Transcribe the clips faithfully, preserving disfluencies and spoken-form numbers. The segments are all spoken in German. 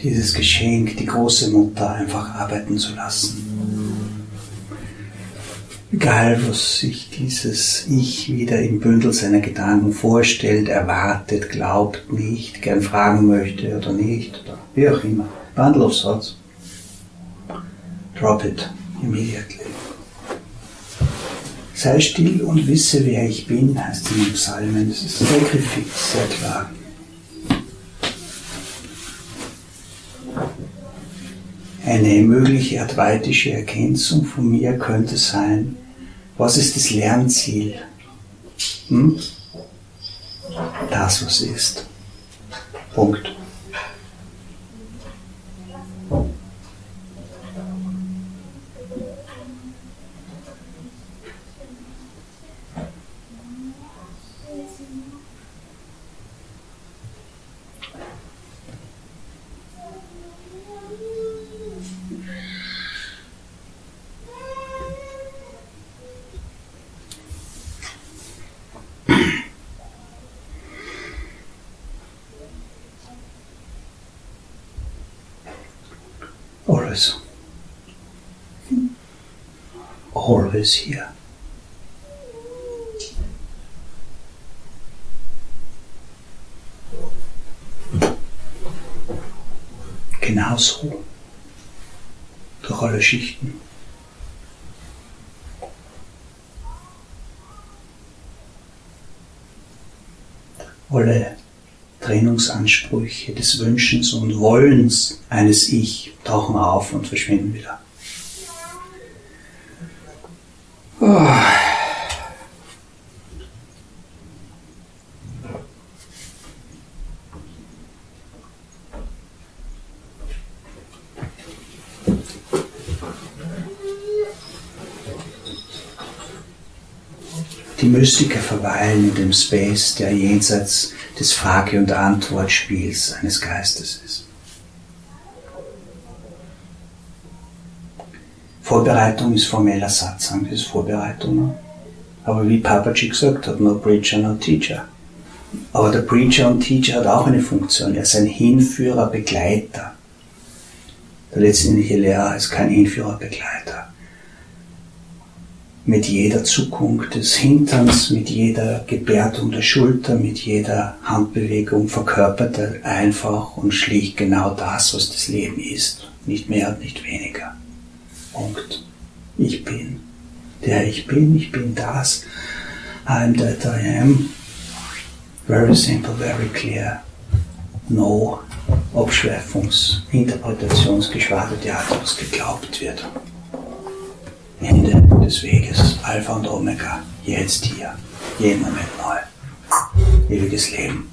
dieses Geschenk, die große Mutter einfach arbeiten zu lassen. Egal, was sich dieses Ich wieder im Bündel seiner Gedanken vorstellt, erwartet, glaubt, nicht, gern fragen möchte oder nicht, oder wie auch immer. Bundle of thoughts. Drop it immediately. Sei still und wisse, wer ich bin, heißt in den Psalmen. Das ist sehr griffig, sehr klar. Eine mögliche advaitische Ergänzung von mir könnte sein, was ist das Lernziel? Hm? Das, was ist. Punkt. Always. Always here. Genauso. Durch alle Schichten. Alle Trennungsansprüche des Wünschens und Wollens eines Ich tauchen auf und verschwinden wieder. Oh. Die Mystiker verweilen in dem Space, der jenseits des Frage- und Antwortspiels eines Geistes ist. Vorbereitung ist formeller Satzang, das ist Vorbereitung. Aber wie Papaji gesagt hat, no preacher, no teacher. Aber der Preacher und Teacher hat auch eine Funktion, er ist ein Hinführer, Begleiter. Der letztendliche Lehrer ist kein Hinführer, Begleiter. Mit jeder Zuckung des Hinterns, mit jeder Gebärtung der Schulter, mit jeder Handbewegung verkörpert er einfach und schlicht genau das, was das Leben ist. Nicht mehr und nicht weniger. Punkt. Ich bin, der ich bin, ich bin das. I am that I am. Very simple, very clear. No Abschweifungs-, Interpretationsgeschwaderte, was geglaubt wird. Ende des Weges, Alpha und Omega, jetzt hier, jeden Moment neu. Ewiges Leben.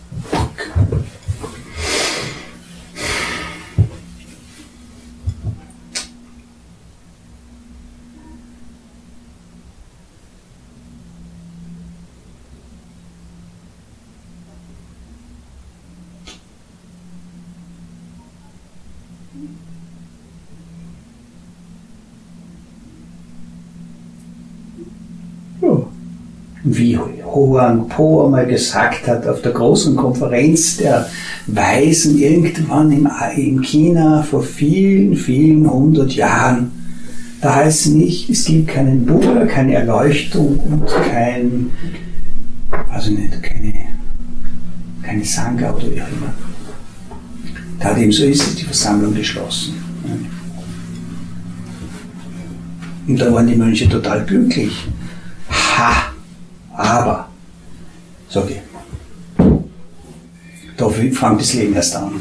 Wie Huang Po einmal gesagt hat, auf der großen Konferenz der Weisen irgendwann im, in China vor vielen, vielen hundert Jahren, da heißt es nicht, es gibt keinen Buddha, keine Erleuchtung und kein, also nicht, keine, keine Sangha oder wie auch immer. Da dem so ist, ist die Versammlung geschlossen. Und da waren die Mönche total glücklich. Ha! Aber, sag ich, da fängt das Leben erst an.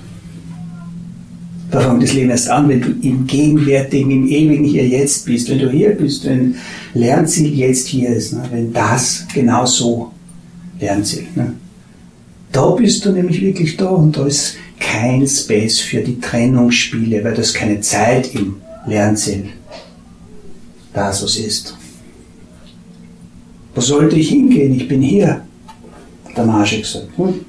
Da fängt das Leben erst an, wenn du im Gegenwärtigen, im Ewigen hier jetzt bist, wenn du hier bist, wenn Lernziel jetzt hier ist, ne? Wenn das genau so Lernziel. Ne? Da bist du nämlich wirklich da und da ist kein Space für die Trennungsspiele, weil da ist keine Zeit im Lernziel. Das, was ist. Wo sollte ich hingehen? Ich bin hier, hat der Maharishi gesagt. Hm?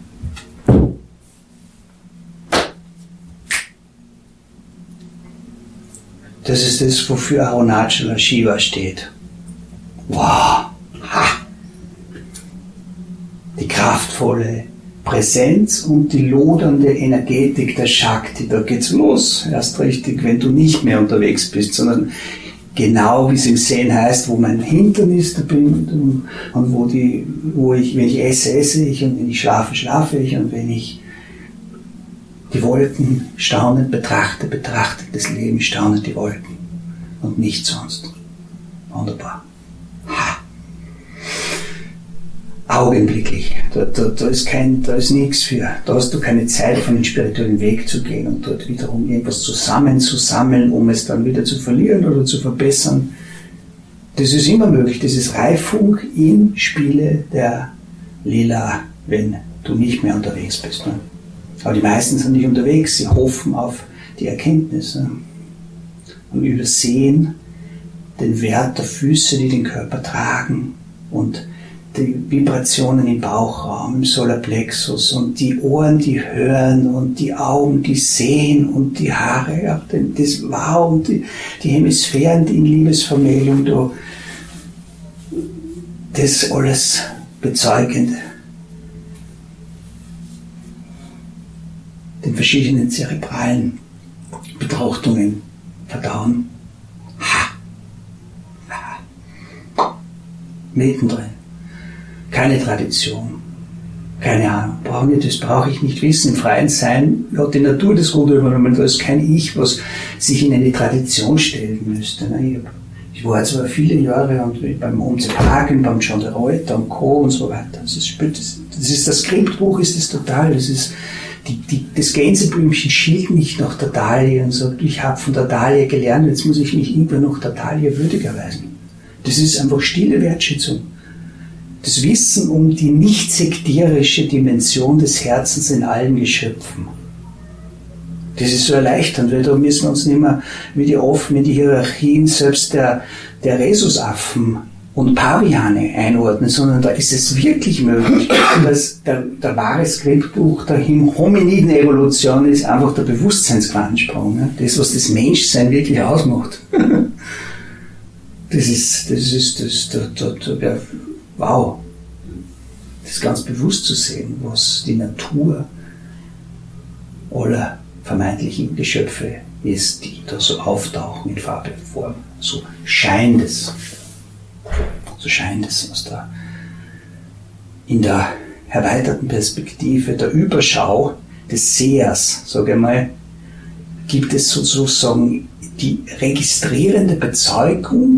Das ist das, wofür Arunachala Shiva steht. Wow! Ha! Die kraftvolle, Präsenz und die lodernde Energetik der Shakti, da geht's los, erst richtig, wenn du nicht mehr unterwegs bist, sondern genau wie es im Zen heißt, wo mein Hintern ist, da bin und, und wo die, wo ich, wenn ich esse, esse ich und wenn ich schlafe, schlafe ich und wenn ich die Wolken staunend betrachte, betrachte das Leben staunend die Wolken und nicht sonst. Wunderbar. Ha. Augenblicklich. Da, da, da ist kein, da ist nichts für. Da hast du keine Zeit, auf einen spirituellen Weg zu gehen und dort wiederum irgendwas zusammenzusammeln, um es dann wieder zu verlieren oder zu verbessern. Das ist immer möglich. Das ist Reifung im Spiele der Lila, wenn du nicht mehr unterwegs bist. Ne? Aber die meisten sind nicht unterwegs. Sie hoffen auf die Erkenntnis, ne? Und übersehen den Wert der Füße, die den Körper tragen und die Vibrationen im Bauchraum, im Solarplexus und die Ohren, die hören und die Augen, die sehen und die Haare, auch das Wow und die, die Hemisphären, die in Liebesvermählung, da, das alles bezeugend. Den verschiedenen zerebralen Betrachtungen verdauen. Ha! Ha! Mittendrin. Keine Tradition, keine Ahnung, brauche ich, das brauche ich nicht wissen. Im freien Sein hat die Natur das Ruder übernommen, da ist kein Ich, was sich in eine Tradition stellen müsste. Ich war zwar viele Jahre und beim O M C Hagen, beim John de Reuter und Co. und so weiter. Das ist das, ist das Skriptbuch, ist das total, das ist die, die, das Gänseblümchen schielt nicht nach der Dahlie und sagt, ich habe von der Dahlie gelernt, jetzt muss ich mich immer noch der Dahlie würdig erweisen. Das ist einfach stille Wertschätzung. Das Wissen um die nicht sektierische Dimension des Herzens in allen Geschöpfen. Das ist so erleichternd, weil da müssen wir uns nicht mehr wie die offen in die Hierarchien selbst der, der Rhesusaffen und Paviane einordnen, sondern da ist es wirklich möglich, dass der, der wahre Skriptbuch der Hominiden-Evolution ist einfach der Bewusstseinsquantensprung. Ne? Das, was das Menschsein wirklich ausmacht. Das ist, das ist, das, da, da, da, da, wow, das ganz bewusst zu sehen, was die Natur aller vermeintlichen Geschöpfe ist, die da so auftauchen in Farbe und Form. So scheint es, so scheint es aus der, in der erweiterten Perspektive der Überschau des Sehers, sage ich mal, gibt es sozusagen die registrierende Bezeugung.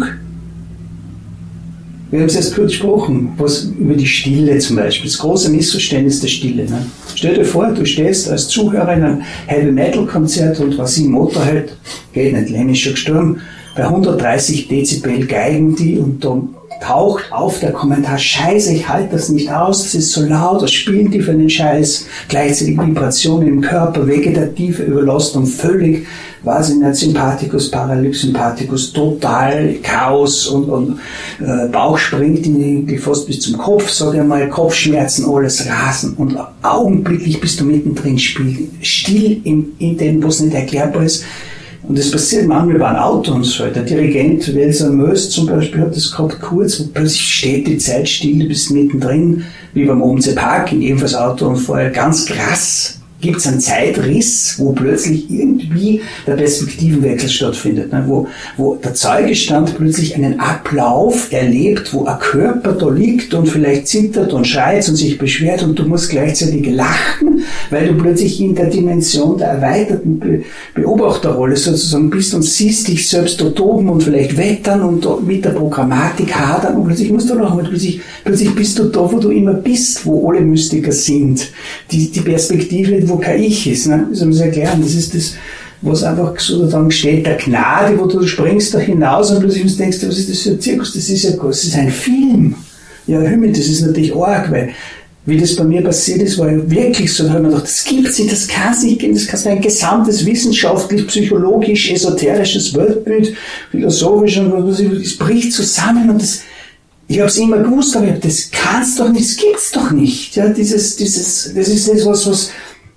Wir haben es erst kurz gesprochen, was über die Stille zum Beispiel, das große Missverständnis der Stille. Ne? Stell dir vor, du stehst als Zuhörer in einem Heavy-Metal-Konzert und was im Motorhead, geht nicht, Lemmy ist schon gestorben, bei hundertdreißig Dezibel geigen die und dann taucht auf der Kommentar, Scheiße, ich halte das nicht aus, das ist so laut, was spielen die für einen Scheiß, gleichzeitig Vibrationen im Körper, vegetative Überlastung, völlig, weiß ich nicht, Sympathikus, Parasympathikus, total Chaos und, und äh, Bauch springt in die, fast bis zum Kopf, sage ich mal, Kopfschmerzen, alles Rasen und augenblicklich bist du mittendrin, spiel, still in, in dem, was nicht erklärbar ist. Und das passiert manchmal bei einem Autounfall. Der Dirigent Welser Möst zum Beispiel hat das gehabt kurz, wo plötzlich steht die Zeit still, du bist mittendrin, wie beim O M C Park, in ebenfalls Autounfall, ganz krass. Gibt es einen Zeitriss, wo plötzlich irgendwie der Perspektivenwechsel stattfindet, ne? wo, wo der Zeugestand plötzlich einen Ablauf erlebt, wo ein Körper da liegt und vielleicht zittert und schreit und sich beschwert und du musst gleichzeitig lachen, weil du plötzlich in der Dimension der erweiterten Be- Beobachterrolle sozusagen bist und siehst dich selbst da toben und vielleicht wettern und da mit der Programmatik hadern und plötzlich musst du noch plötzlich, plötzlich bist du da, wo du immer bist, wo alle Mystiker sind. Die, die Perspektive, wo kein Ich ist, ne? Das muss ich erklären. Das ist das, was einfach sozusagen steht, der Gnade, wo du springst da hinaus und plötzlich denkst, was ist das für ein Zirkus? Das ist ja, das ist ein Film. Ja, hör mir, das ist natürlich arg, weil, wie das bei mir passiert ist, war ja wirklich so, da habe ich mir gedacht, das gibt's nicht, das kann's nicht geben, das kann sein gesamtes wissenschaftlich, psychologisch, esoterisches Weltbild, philosophisch und was weiß ich, das bricht zusammen und das, ich habe es immer gewusst, aber ich hab, das kann's doch nicht, das gibt's doch nicht. Ja, dieses, dieses, das ist das, was, was,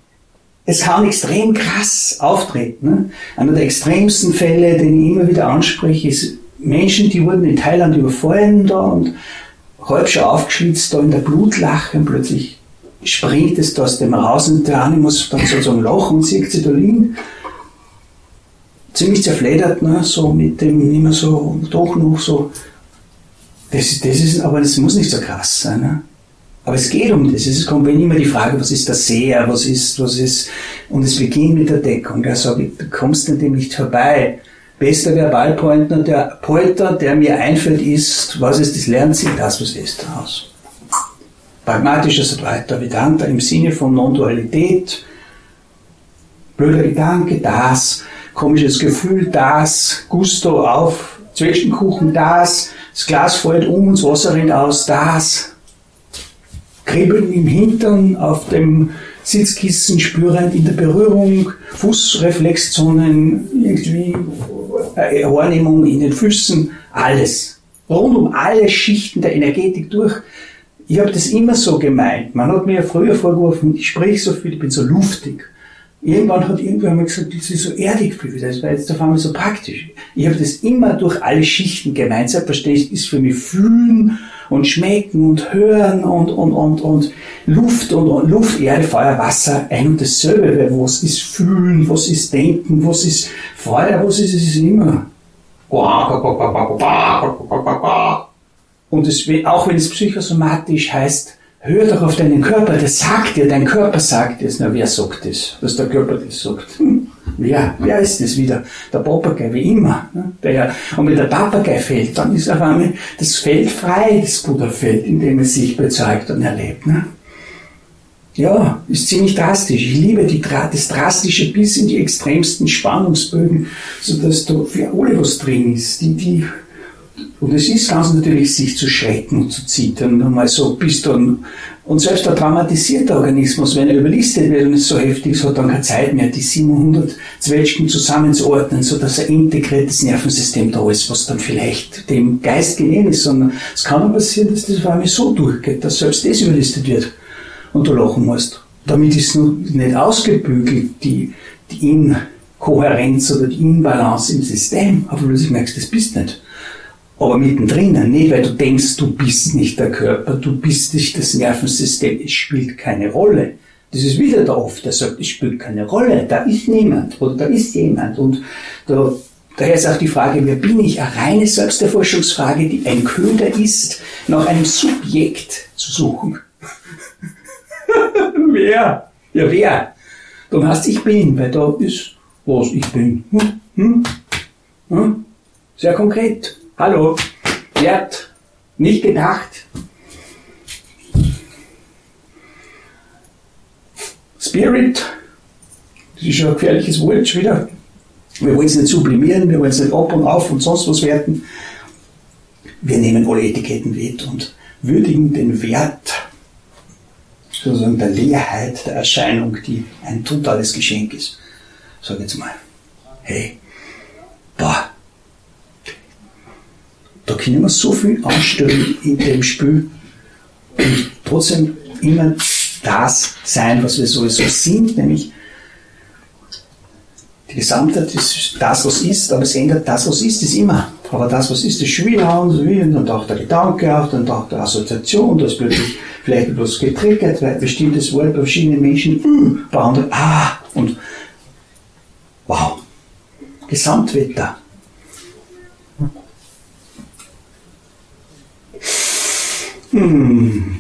es kann extrem krass auftreten. Ne? Einer der extremsten Fälle, den ich immer wieder anspreche, ist Menschen, die wurden in Thailand überfallen da und halb schon aufgeschlitzt da in der Blutlache und plötzlich springt es da aus dem raus und der eine muss dann sozusagen lachen und sieht sich da liegen. Ziemlich zerfledert, ne, so mit dem, nicht mehr so, doch noch so. Das ist, das ist, aber das muss nicht so krass sein, ne? Aber es geht um das. Es kommt immer die Frage, was ist der Seher, was ist, was ist, und es beginnt mit der Deckung. Da sage ich, du kommst an dem nicht vorbei. Bester Verbalpointer, der Polter, der mir einfällt, ist, was ist das Lernziel, das, was ist daraus. Pragmatisches Advaita Vedanta im Sinne von Non-Dualität, blöder Gedanke, das, komisches Gefühl, das, Gusto auf, Zwetschgenkuchen, das, das Glas fällt um und das Wasser rennt aus, das, Kribbeln im Hintern, auf dem Sitzkissen spürend in der Berührung, Fußreflexzonen, irgendwie Wahrnehmung in den Füßen, alles. Rund um alle Schichten der Energetik durch. Ich habe das immer so gemeint. Man hat mir ja früher vorgeworfen, ich spreche so viel, ich bin so luftig. Irgendwann hat irgendwer mal gesagt, das ist so erdig für mich, das war jetzt auf einmal so praktisch. Ich habe das immer durch alle Schichten gemeint. Selbstverständlich ist für mich Fühlen und Schmecken und Hören und, und, und, und Luft und, und Luft, Erde, Feuer, Wasser, ein und dasselbe. Weil was ist Fühlen, was ist Denken, was ist Feuer, was ist es immer. Und es, auch wenn es psychosomatisch heißt, hör doch auf deinen Körper, der sagt dir, dein Körper sagt es. Na, wer sagt das? Dass der Körper das sagt? Hm. Wer? Wer ist das wieder? Der Papagei, wie immer. Der, und wenn der Papagei fällt, dann ist auf einmal das Feld frei, das Buddha-Feld, in dem es sich bezeugt und erlebt. Ne? Ja, ist ziemlich drastisch. Ich liebe die, das Drastische bis in die extremsten Spannungsbögen, sodass da für alle was drin ist. Die, die, und es ist ganz natürlich, sich zu schrecken und zu zittern, und mal so bis dann. Und selbst der traumatisierte Organismus, wenn er überlistet wird und es so heftig ist, hat dann keine Zeit mehr, die siebenhundert Zwetschgen zusammenzuordnen, sodass ein integriertes Nervensystem da ist, was dann vielleicht dem Geist genehm ist, sondern es kann dann passieren, dass das auf einmal so durchgeht, dass selbst das überlistet wird und du lachen musst. Damit ist noch nicht ausgebügelt, die, die Inkohärenz oder die Inbalance im System, aber du merkst, das bist nicht. Aber mittendrin, nicht weil du denkst, du bist nicht der Körper, du bist nicht das Nervensystem, es spielt keine Rolle. Das ist wieder der Oft, der sagt, es spielt keine Rolle, da ist niemand oder da ist jemand. Und da, daher ist auch die Frage, wer bin ich? Eine reine Selbsterforschungsfrage, die ein Köder ist, nach einem Subjekt zu suchen. Wer? Ja, wer? Du hast ich bin, weil da ist, was ich bin. Hm? Hm? Hm? Sehr konkret. Hallo, Wert, nicht gedacht. Spirit, das ist ja ein gefährliches Wort schon wieder. Wir wollen es nicht sublimieren, wir wollen es nicht ab und auf und sonst was werten. Wir nehmen alle Etiketten weg und würdigen den Wert sozusagen der Leerheit der Erscheinung, die ein totales Geschenk ist. Sag jetzt mal, hey, boah, da können wir so viel anstellen in dem Spiel und trotzdem immer das sein, was wir sowieso sind, nämlich die Gesamtheit ist das, was ist, aber es ändert das, was ist, ist immer. Aber das, was ist, ist schon wieder und so wieder, und dann taucht der Gedanke auf, dann taucht der Assoziation, da ist plötzlich vielleicht etwas getriggert, weil ein bestimmtes Wort bei verschiedenen Menschen, mm, bei anderen, ah, und wow, Gesamtwetter. Hm.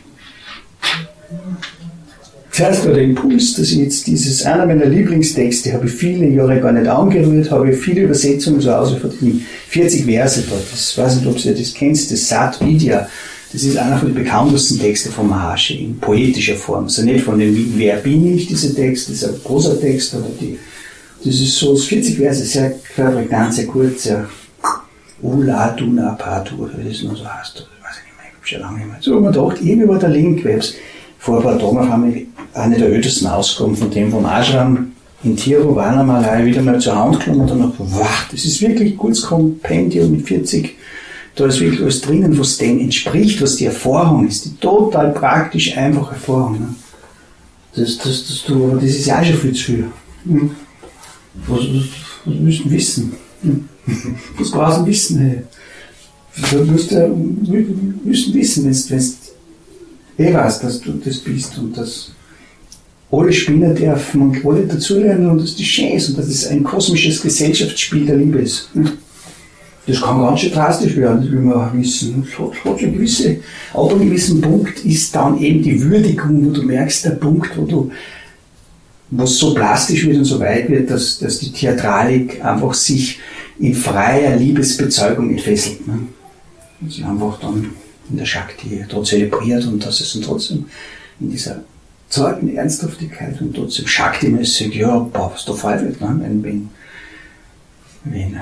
Das heißt, der Impuls, dass ich jetzt dieses, einer meiner Lieblingstexte, habe ich viele Jahre gar nicht angerührt, habe ich viele Übersetzungen zu Hause von den vierzig Verse dort. Das weiß nicht, ob ihr das kennt, das Sat Vidya. Das ist einer von den bekanntesten Texten von Maharishi in poetischer Form. Also nicht von dem, wer bin ich, dieser Text, das ist ein Prosatext, aber die, das ist so vierzig Verse, sehr prägnant, sehr kurz, sehr Ula Duna Patu, oder wie das noch so heißt. Schon lange nicht mehr. So, man gedacht, irgendwie war der Link, weil vor ein paar Tagen haben wir eine der ältesten Ausgaben von dem vom Ashram in Tiruvannamalai wieder mal zur Hand genommen und dann noch, wow, das ist wirklich ein gutes Kompendium mit vierzig, da ist wirklich was drinnen, was dem entspricht, was die Erfahrung ist, die total praktisch einfache Erfahrung. Ne? Das, das, das, du, aber das ist ja auch schon viel zu viel. Hm? Was, was, was müssen wissen? Hm? Was brauchst du wissen? Hey? Du musst ja, müssen wissen, wenn du ich weiß, dass du das bist und dass alle Spinner dürfen und alle dazulernen und dass das schön ist und dass es ein kosmisches Gesellschaftsspiel der Liebe ist. Das kann ganz schön drastisch werden, das will man auch wissen. Es hat, hat eine gewisse, ab einem gewissen Punkt ist dann eben die Würdigung, wo du merkst, der Punkt, wo du, wo es so plastisch wird und so weit wird, dass, dass die Theatralik einfach sich in freier Liebesbezeugung entfesselt. Ne? Und sie einfach dann in der Shakti dort zelebriert und dass es dann trotzdem in dieser zarten Ernsthaftigkeit und trotzdem Shakti-mäßig, ja, boah, was da frei wird, ne? wenn, wenn, wenn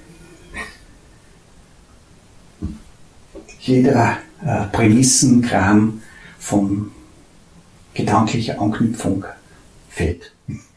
jeder äh, Prämissenkram von gedanklicher Anknüpfung fällt.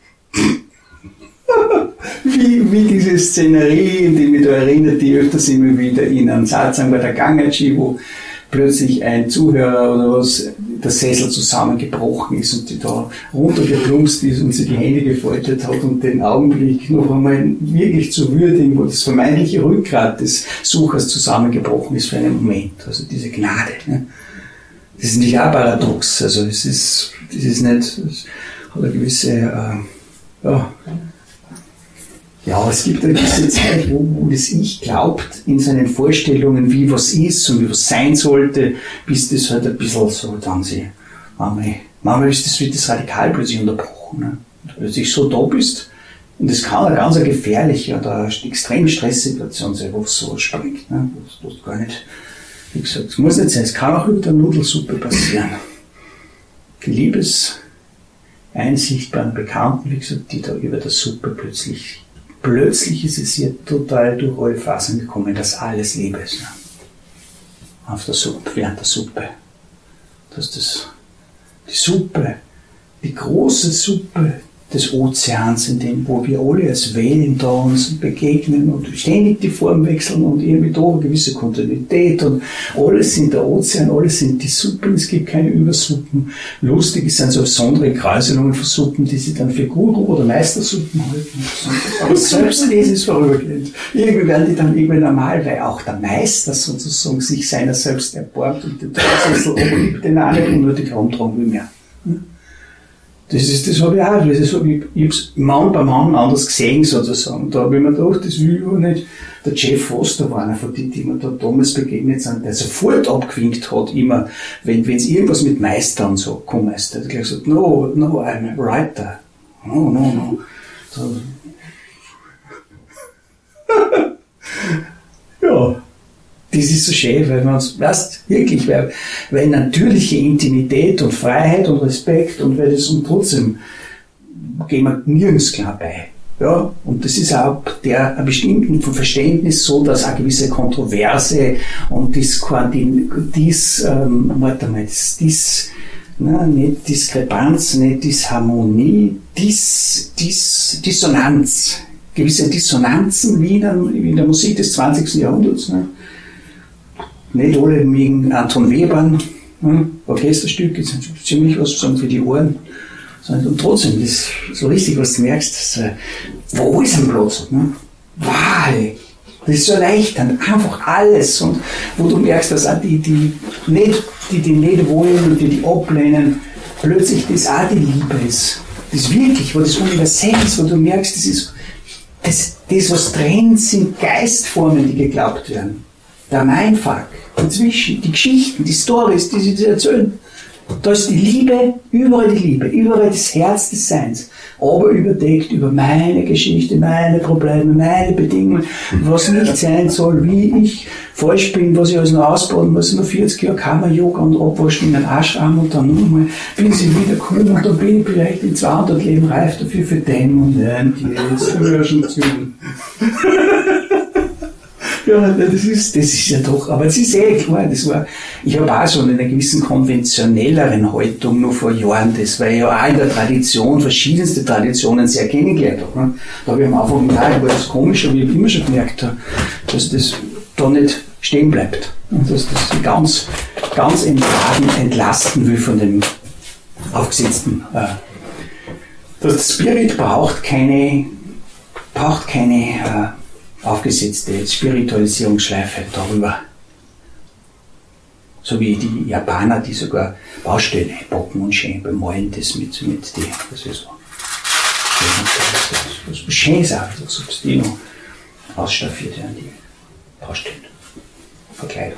wie, wie diese Szenerie, in die mich da erinnert, die öfters immer wieder in einem Satsang bei der Gangaji, wo plötzlich ein Zuhörer oder was, der Sessel zusammengebrochen ist und die da runtergeplumpst ist und sie die Hände gefaltet hat und den Augenblick noch einmal wirklich zu würdigen, wo das vermeintliche Rückgrat des Suchers zusammengebrochen ist für einen Moment. Also diese Gnade. Ne? Das ist nicht auch paradox. Also es ist, das ist nicht, es hat eine gewisse, äh, ja, ja, es gibt eine gewisse Zeit, wo, wo das Ich glaubt in seinen Vorstellungen, wie was ist und wie was sein sollte, bis das halt ein bisschen so dann sie, manchmal, manchmal ist das, wird das radikal plötzlich unterbrochen. Ne? Und du plötzlich so da bist, und das kann eine ganz gefährliche oder eine extreme Stresssituation sein, wo es so springt. Ne? Das tut gar nicht, wie gesagt, es muss nicht sein, es kann auch über der Nudelsuppe passieren. Die Liebeseinsicht beim Bekannten, wie gesagt, die da über der Suppe plötzlich Plötzlich ist es hier total durch alle Phasen gekommen, dass alles Liebe ist. Ne? Auf der Suppe, während der Suppe. Dass das, die Suppe, die große Suppe des Ozeans, in dem, wo wir alle als Wellen da uns begegnen und ständig die Form wechseln und irgendwie da eine gewisse Kontinuität und alles sind der Ozean, alles sind die Suppen, es gibt keine Übersuppen. Lustig, es sind so besondere Kräuselungen von Suppen, die sie dann für Guru- oder Meistersuppen halten. Aber selbst das ist vorübergehend. Irgendwie werden die dann irgendwie normal, weil auch der Meister sozusagen sich seiner selbst erborgt und den Todessessel oben den auch nicht unnötig herumtragen will mehr. Das ist, das habe ich auch, das habe ich, ich hab's Mann bei Mann anders gesehen, sozusagen. Da habe ich mir gedacht, das will ich auch nicht. Der Jeff Foster war einer von denen, die mir da damals begegnet sind, der sofort abgewinkt hat, immer, wenn, wenn es irgendwas mit Meister und so gekommen ist. Der hat gleich gesagt, no, no, I'm a writer. No, no, no. So. Ja. Das ist so schön, weil man uns, weißt, wirklich, weil, weil natürliche Intimität und Freiheit und Respekt und weil das und trotzdem gehen wir nirgends klar bei. Ja, und das ist auch der, ein bestimmten Verständnis so, dass eine gewisse Kontroverse und das, dies, ähm, warte mal, das, dies, na, nicht Diskrepanz, nicht Disharmonie, dis, dis, Dissonanz, gewisse Dissonanzen wie in der, wie in der Musik des zwanzigsten Jahrhunderts, ne? Nicht alle mögen Anton Webern, ne? Orchesterstücke sind ziemlich was für die Ohren. Und trotzdem, das ist so richtig, was du merkst, das, äh, wo ist ein Platz? Ne? Wow, das ist so erleichternd, einfach alles. Und wo du merkst, dass auch die, die, nicht, die, die nicht wollen und die, die ablehnen, plötzlich das auch die Liebe ist. Das wirklich, wo das universell ist, wo du merkst, das ist, das, das was trennt, sind Geistformen, die geglaubt werden. Der Mindfuck, dazwischen, die Geschichten, die Storys, die sie erzählen. Da ist die Liebe, überall die Liebe, überall das Herz des Seins, aber überdeckt über meine Geschichte, meine Probleme, meine Bedingungen, was nicht sein soll, wie ich falsch bin, was ich alles noch ausbauen muss, nur vierzig Jahre Karma-Yoga und abwaschen in einen Ashram und dann nochmal, bin ich wieder cool und dann bin ich vielleicht in zweihundert Leben reif dafür für den und lernt jetzt für schon zu. Ja, das ist, das ist ja doch, aber es ist eh klar, das war, ich habe auch so eine gewissen konventionelleren Haltung noch vor Jahren, das, weil ich ja auch in der Tradition, verschiedenste Traditionen sehr kennengelernt habe. Ne? Da habe ich am Anfang gedacht, war das komisch, aber ich habe immer schon gemerkt, dass das da nicht stehen bleibt. Und dass das ganz, ganz entladen, entlasten will von dem aufgesetzten, äh, dass der Spirit braucht keine, braucht keine, äh, aufgesetzte Spiritualisierungsschleife darüber. So wie die Japaner, die sogar Baustellen einpacken und schön bemalen, das mit, mit die, das ist so. Was Schönes auch, so was die noch ausstaffiert werden, die Baustellen. Verkleidung.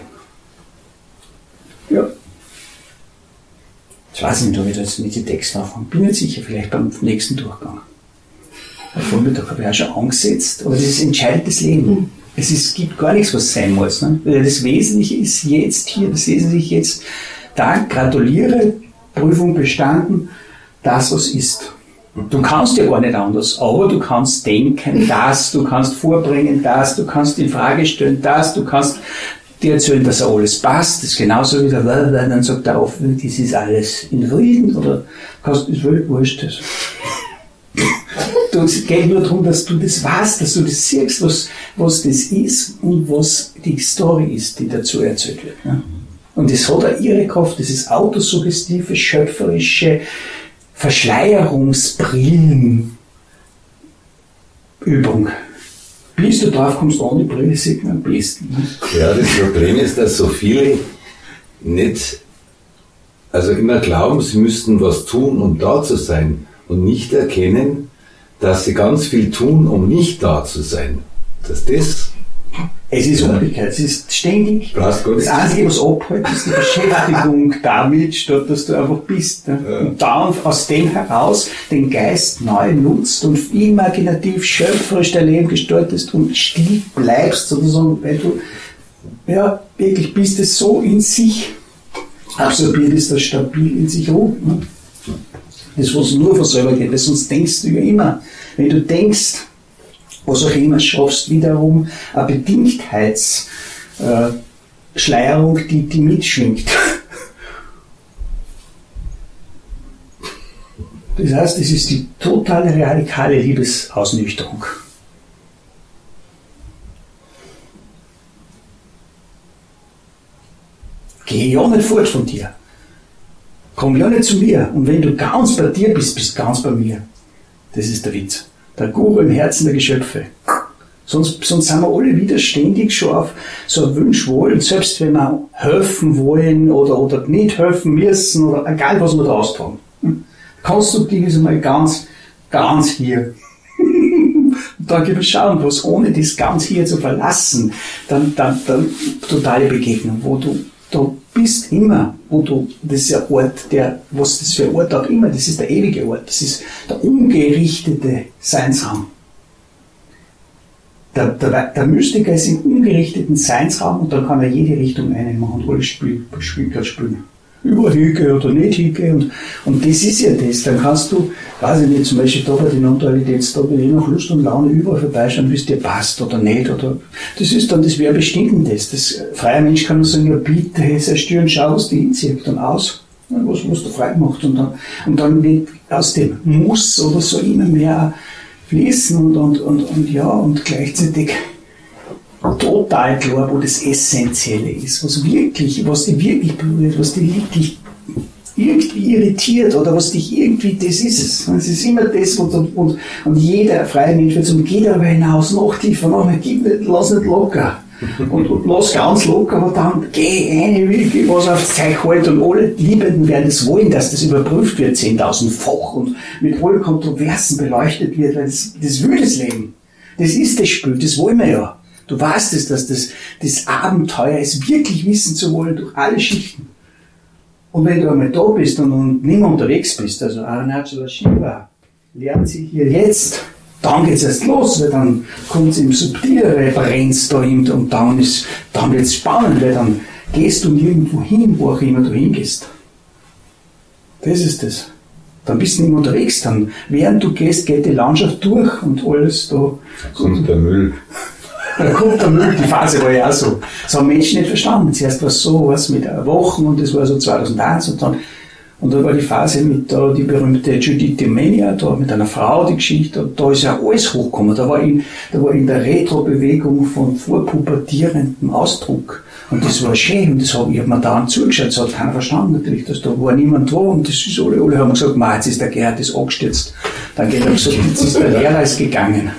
Ja. Ich weiß nicht, ob ich da jetzt mit den Texten anfange. Bin nicht sicher, vielleicht beim nächsten Durchgang. Am Vormittag habe ich auch schon angesetzt, aber das ist entscheidendes Leben. Es ist, gibt gar nichts, was sein muss. Ne? Weil das Wesentliche ist jetzt hier, das Wesentliche jetzt da, gratuliere, Prüfung bestanden, das, was ist. Du kannst ja gar nicht anders, aber du kannst denken, das, du kannst vorbringen, das, du kannst in Frage stellen, das, du kannst dir erzählen, dass alles passt, das ist genauso wie der Welt, dann sagt er offen, das ist alles in Frieden, oder kannst, ist völlig wurscht. Das. Es geht nur darum, dass du das weißt, dass du das siehst, was, was das ist und was die Story ist, die dazu erzählt wird. Ne? Und das hat auch ihre Kraft, das ist autosuggestive, schöpferische Verschleierungsbrillenübung. Bis du drauf kommst, ohne Brille sieht man am besten. Ne? Ja, das Problem ist, dass so viele nicht, also immer glauben, sie müssten was tun, um da zu sein und nicht erkennen, dass sie ganz viel tun, um nicht da zu sein. Dass das... Es ist ja. Umgekehrt, es ist ständig. Das Einzige, was abhält, ist die Beschäftigung damit, statt dass du einfach bist. Ne? Ja. Und dann aus dem heraus den Geist neu nutzt und imaginativ, schöpferisch dein Leben gestaltest und still bleibst, sozusagen, weil du ja, wirklich bist es so in sich absorbiert ist, das stabil in sich ruht. Ne? Das, was nur von selber geht, weil sonst denkst du ja immer, wenn du denkst, was auch immer, schaffst wiederum eine Bedingtheitsschleierung, die, die mitschwingt. Das heißt, es ist die totale, radikale Liebesausnüchterung. Geh ja nicht fort von dir. Komm ja nicht zu mir. Und wenn du ganz bei dir bist, bist du ganz bei mir. Das ist der Witz. Der Guru im Herzen der Geschöpfe. Sonst, sonst sind wir alle wieder ständig schon auf so ein Wunschwollen, selbst wenn wir helfen wollen oder, oder nicht helfen müssen oder egal, was wir da austragen. Konstruktiv ist einmal ganz, ganz hier. Und dann können wir schauen, was ohne das ganz hier zu verlassen, dann, dann, dann totale Begegnung, wo du da bist immer, wo du, das ist ein Ort, der, was das für ein Ort auch immer, das ist der ewige Ort, das ist der ungerichtete Seinsraum. Der, der, der Mystiker ist im ungerichteten Seinsraum und dann kann er jede Richtung einnehmen und alles spielen, spielen, kann spielen. Überall hingehen oder nicht hingehen und, und das ist ja das, dann kannst du, weiß ich nicht, zum Beispiel da bei den Non-Dualitäts-Tagen, je nach Lust und Laune überall vorbeischauen, wie es dir passt oder nicht, oder, das ist dann, das wäre bestimmt das, das freier Mensch kann nur sagen, ja bitte, sei still und schau, was die hinzieht, dann aus, was, was der frei macht, und dann, und dann wird aus dem Muss oder so immer mehr fließen und, und, und, und ja, und gleichzeitig total klar, wo das Essentielle ist, was wirklich, was dich wirklich berührt, was dich wirklich irgendwie irritiert oder was dich irgendwie, das ist es. Es ist immer das, und, und, und jeder freie Mensch wird sagen, geh darüber hinaus, noch tiefer, noch mehr, gib nicht, lass nicht locker. Und, und lass ganz locker, aber dann geh rein, wirklich was aufs Zeug halt, und alle Liebenden werden es wollen, dass das überprüft wird, zehntausendfach und mit allen Kontroversen beleuchtet wird, weil das, das will das Leben. Das ist das Spiel, das wollen wir ja. Du weißt es, dass das, das Abenteuer ist, wirklich wissen zu wollen durch alle Schichten. Und wenn du einmal da bist und, und nicht mehr unterwegs bist, also Arunachala Shiva, lernt sie hier jetzt, dann geht's erst los, weil dann kommt's im Subtilere, brennt's da hin, und dann ist, dann wird's spannend, weil dann gehst du nirgendwo hin, wo auch immer du hingehst. Das ist das. Dann bist du nicht mehr unterwegs, dann, während du gehst, geht die Landschaft durch und alles da. Kommt der Müll. Da kommt der Müll, die Phase war ja auch so. Das haben Menschen nicht verstanden. Zuerst war es so was mit Wochen und das war so zweitausendeins und dann, und dann war die Phase mit da, die berühmte Judith Mania, da mit einer Frau, die Geschichte, und da ist ja alles hochgekommen. Da war in, da war in der Retro-Bewegung von vorpubertierendem Ausdruck. Und das war schön, und das hab, ich habe mir da zugeschaut, das hat keiner verstanden natürlich, dass da war niemand da, und das ist alle, alle haben gesagt, ma, jetzt ist der Gerhard ist angestürzt. Dann geht er gesagt, jetzt ist der Lehrer ist gegangen.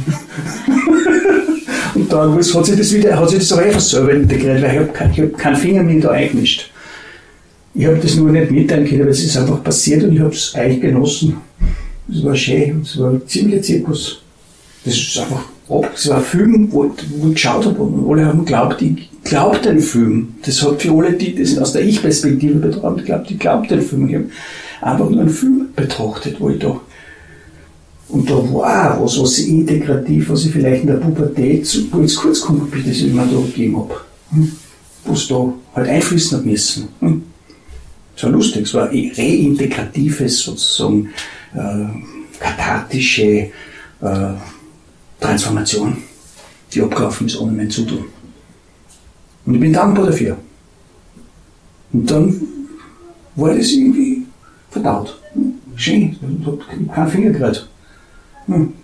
Und dann hat sich das wieder, hat sich das auch einfach selber integriert, weil ich habe kein, ich hab keinen Finger mehr da eingemischt. Ich habe das nur nicht mitteilen können, weil es ist einfach passiert und ich habe es eigentlich genossen. Es war schön, es war ein ziemlicher Zirkus. Das ist einfach ab. Es war ein Film, wo, wo ich geschaut habe und alle haben geglaubt, ich glaube den Film. Das hat für alle, die das aus der Ich-Perspektive betrachten, geglaubt, ich glaube den Film. Ich habe einfach nur einen Film betrachtet, wo ich da und da war was, was ich integrativ, was ich vielleicht in der Pubertät zu kurz kurz gekommen bin, das ich mir da gegeben habe. Hm? Was da halt einfließen hat müssen. Hm? Es war lustig, es war ein reintegratives, sozusagen äh, kathartische äh, Transformation, die abgelaufen ist ohne mein Zutun. Und ich bin dankbar dafür. Und dann war das irgendwie verdaut. Hm? Schön, ich habe keinen Finger gerät. Hm.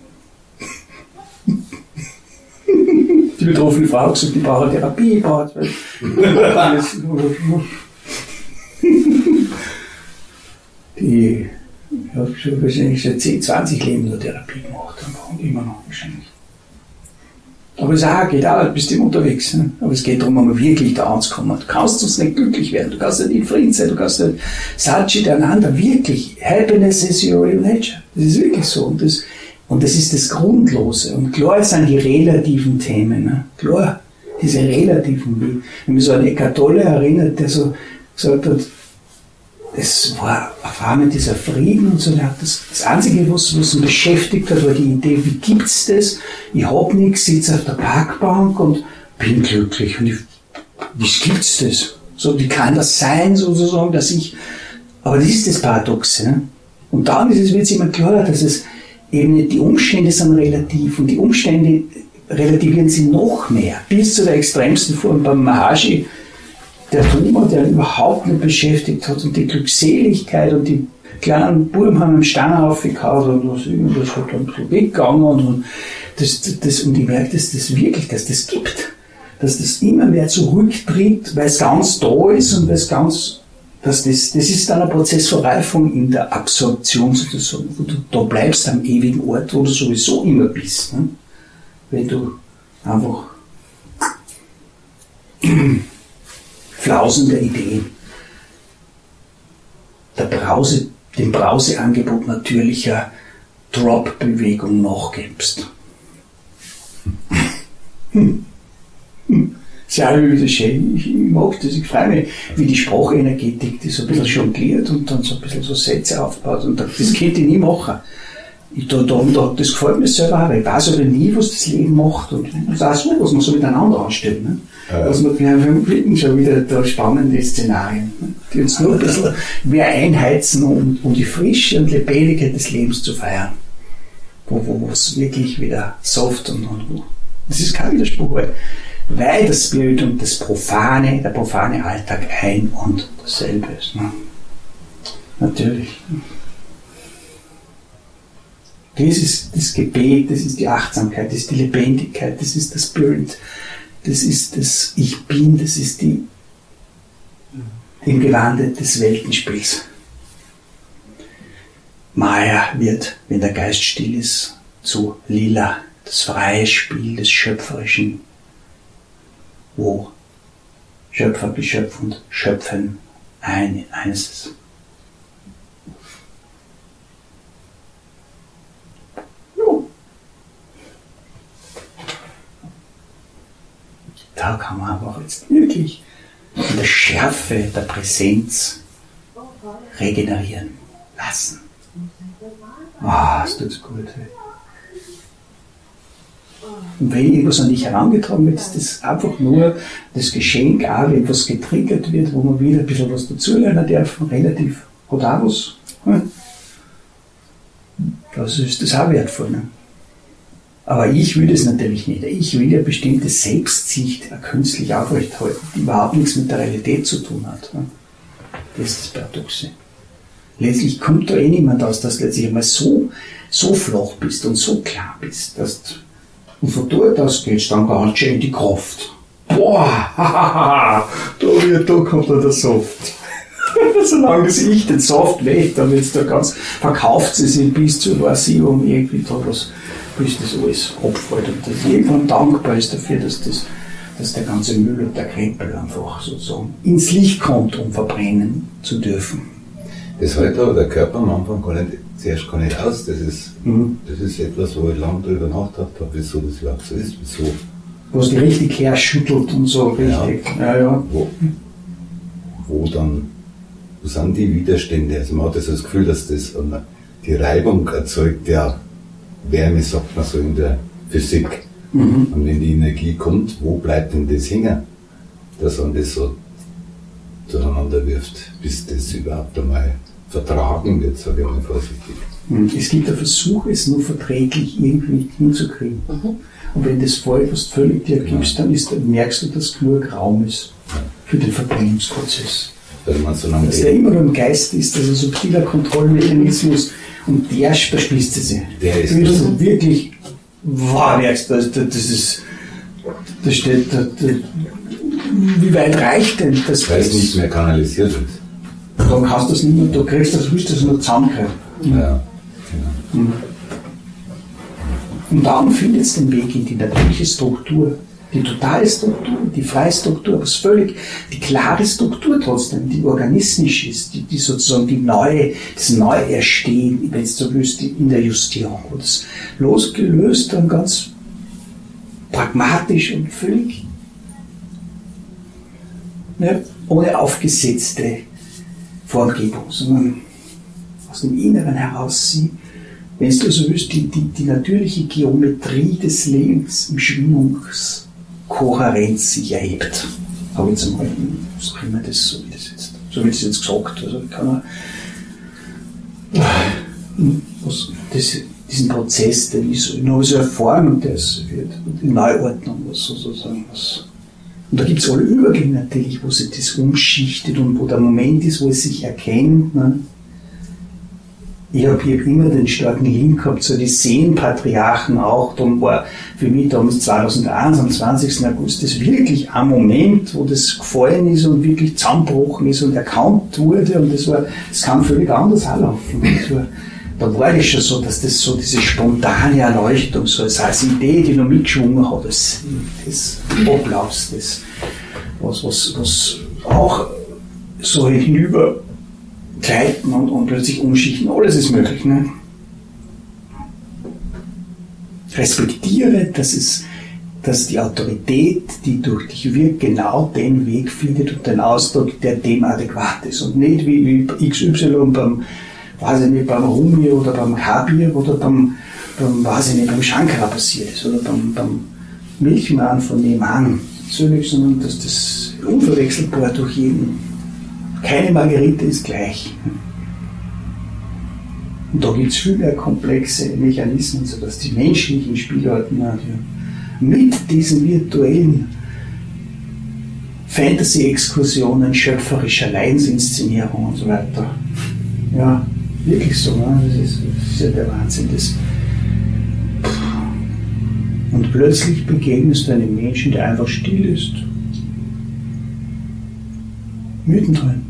Die betroffene Frau hat gesagt, die braucht Therapie, ich brauche die, ich habe schon wahrscheinlich schon zehn, zwanzig Leben nur Therapie gemacht und immer noch wahrscheinlich. Aber es auch, geht auch, bist immer unterwegs. Ne? Aber es geht darum, einmal wirklich da anzukommen. Du kannst sonst nicht glücklich werden, du kannst nicht in Frieden sein, du kannst nicht Satchit einander, wirklich. Happiness is your real nature. Das ist wirklich so. Und das, und das ist das Grundlose. Und klar sind die relativen Themen. Ne? Klar, diese relativen. Wie, wenn mich so an Eckhart Tolle erinnert, der so gesagt hat, das war auf einmal dieser Frieden und so. Das, das Einzige, was, was ihn beschäftigt hat, war die Idee, wie gibt's das? Ich hab nichts, sitze auf der Parkbank und bin glücklich. Und ich, wie gibt's das? So, wie kann das sein, sozusagen, dass ich, aber das ist das Paradoxe. Ne? Und dann ist es, wird es immer klarer, dass es eben nicht, die Umstände sind relativ und die Umstände relativieren sie noch mehr. Bis zu der extremsten Form beim Maharishi, der Tumor, der ihn überhaupt nicht beschäftigt hat und die Glückseligkeit und die kleinen Buben haben im Stein aufgehauen und was irgendwas hat dann so weggegangen und, und, das, das, und ich merke, dass das wirklich, dass das gibt, dass das immer mehr zurücktritt, weil es ganz da ist und weil es ganz, dass das, das ist dann ein Prozess von Reifung in der Absorption sozusagen, wo du da bleibst am ewigen Ort, wo du sowieso immer bist, ne? Wenn du einfach Flausen der Ideen, der Brause, dem Brauseangebot natürlicher Drop-Bewegung nachgibst. Hm. Hm. Sehr wieder schön, ich, ich mag das, ich freue mich, wie die Sprachenergetik, die so ein bisschen jongliert und dann so ein bisschen so Sätze aufbaut und das könnte ich nie machen. Ich, da, da, da, das gefällt mir selber auch, weil ich weiß aber nie, was das Leben macht und das ist auch so, was man so miteinander anstellt. Ne? Ja. Also wir blicken schon wieder da spannende Szenarien, ne? Die uns nur ein bisschen mehr einheizen, um, um die Frische und Lebendigkeit des Lebens zu feiern. Wo, wo, wo es wirklich wieder soft und, und wo. Das ist kein Widerspruch, weil, weil das Spirit und das Profane, der profane Alltag ein und dasselbe ist. Ne? Natürlich. Das ist das Gebet, das ist die Achtsamkeit, das ist die Lebendigkeit, das ist der Spirit, das ist das Ich Bin, das ist die im Gewande des Weltenspiels. Maya wird, wenn der Geist still ist, zu Lila, das freie Spiel des Schöpferischen, wo Schöpfer, Geschöpf und Schöpfen ein, eins ist. Da kann man aber jetzt wirklich in der Schärfe der Präsenz regenerieren lassen. Ah, oh, das tut's gut. Und wenn irgendwas an dich herangetragen wird, ist das einfach nur das Geschenk, auch wenn etwas getriggert wird, wo man wieder ein bisschen was dazulernen darf, relativ, hat auch was. Das ist das auch wertvoll. Ne? Aber ich will das natürlich nicht. Ich will ja bestimmte Selbstsicht künstlich aufrechthalten, die überhaupt nichts mit der Realität zu tun hat. Das ist das Paradoxe. Letztlich kommt da eh niemand aus, dass du letztlich einmal so, so flach bist und so klar bist. Dass du, und von dort aus geht dann ganz schön in die Kraft. Boah, da, wird, da kommt dann der Soft. Solange das Ich den Soft wählt, dann wird's da ganz, verkauft sie sich bis zu weiß ich, um irgendwie da was, bis das alles abfällt und dass irgendwann dankbar ist dafür, dass das, dass der ganze Müll und der Krempel einfach sozusagen ins Licht kommt, um verbrennen zu dürfen. Das hält aber der Körper am Anfang gar nicht, zuerst gar nicht aus. Das ist, mhm. das ist etwas, wo ich lange darüber nachgedacht habe, wieso das überhaupt so ist. Wieso. Wo es die richtig herschüttelt und so, richtig. Ja, ja, ja. Wo, wo dann, wo sind die Widerstände? Also man hat das, das Gefühl, dass das die Reibung erzeugt, ja, Wärme, sagt man so in der Physik. Mhm. Und wenn die Energie kommt, wo bleibt denn das hängen? Dass man das so zueinander wirft, bis das überhaupt einmal vertragen wird, sage ich mal vorsichtig. Es gibt einen Versuch, es nur verträglich irgendwie hinzukriegen. Mhm. Und wenn das vorher fast völlig dir gibst, ja. dann, ist, dann merkst du, dass genug Raum ist für den Verbrennungsprozess. Wenn man so lange dass der immer nur im Geist ist, also ein subtiler Kontrollmechanismus, und der verspießt sich. Der ist wenn du wirklich wow, merkst, das, das ist, da steht, da, da, wie weit reicht denn das? Weil es nicht mehr kanalisiert wird. Dann kannst du das nicht mehr, du kriegst das, willst du das nur zusammenkriegen. Ja, genau. Mhm. Und dann findet es den Weg in die natürliche Struktur, die totale Struktur, die freie Struktur, was völlig, die klare Struktur trotzdem, die organismisch ist, die, die sozusagen die neue, das Neuerstehen, wenn du so willst, in der Justierung, wo das losgelöst dann ganz pragmatisch und völlig, ne, ohne aufgesetzte Vorgebung, sondern aus dem Inneren heraus sie, wenn du so willst, die, die, die natürliche Geometrie des Lebens im Schwingungskohärenz sich erhebt. Aber jetzt einmal, so immer das, so wie das jetzt, so wie das jetzt gesagt, also kann man, was, das, diesen Prozess, der ist noch so eine Form, der es wird, die Neuordnung, was sozusagen, was, und da gibt es alle Übergänge natürlich, wo sich das umschichtet und wo der Moment ist, wo es sich erkennt, ne? Ich habe hier immer den starken Link gehabt, so die Seenpatriarchen auch, dann war für mich damals zweitausendeins, am zwanzigsten August, das wirklich ein Moment, wo das gefallen ist und wirklich zusammengebrochen ist und erkannt wurde, und das war, das kann völlig anders anlaufen. Das war, da war das schon so, dass das so diese spontane Erleuchtung, so als, als Idee, die noch mitgeschwungen hat, das, das Applaus, das, was, was, was auch so hinüber gleiten und, und plötzlich umschichten, alles ist möglich. Ne? Respektiere, dass, es, dass die Autorität, die durch dich wirkt, genau den Weg findet und den Ausdruck, der dem adäquat ist. Und nicht wie, wie X Y beim, weiß ich nicht, beim Rumi oder beim Kabir oder beim, beim, weiß ich nicht, beim Shankara passiert ist oder beim, beim Milchmann von nebenan, sondern dass das unverwechselbar durch jeden. Keine Margarite ist gleich. Und da gibt es viel mehr komplexe Mechanismen, sodass die menschlichen Spielarten mit diesen virtuellen Fantasy-Exkursionen, schöpferischer Leidensinszenierung und so weiter. Ja, wirklich so. Ne? Das, ist, das ist ja der Wahnsinn. Das und plötzlich begegnest du einem Menschen, der einfach still ist. Mittendrin.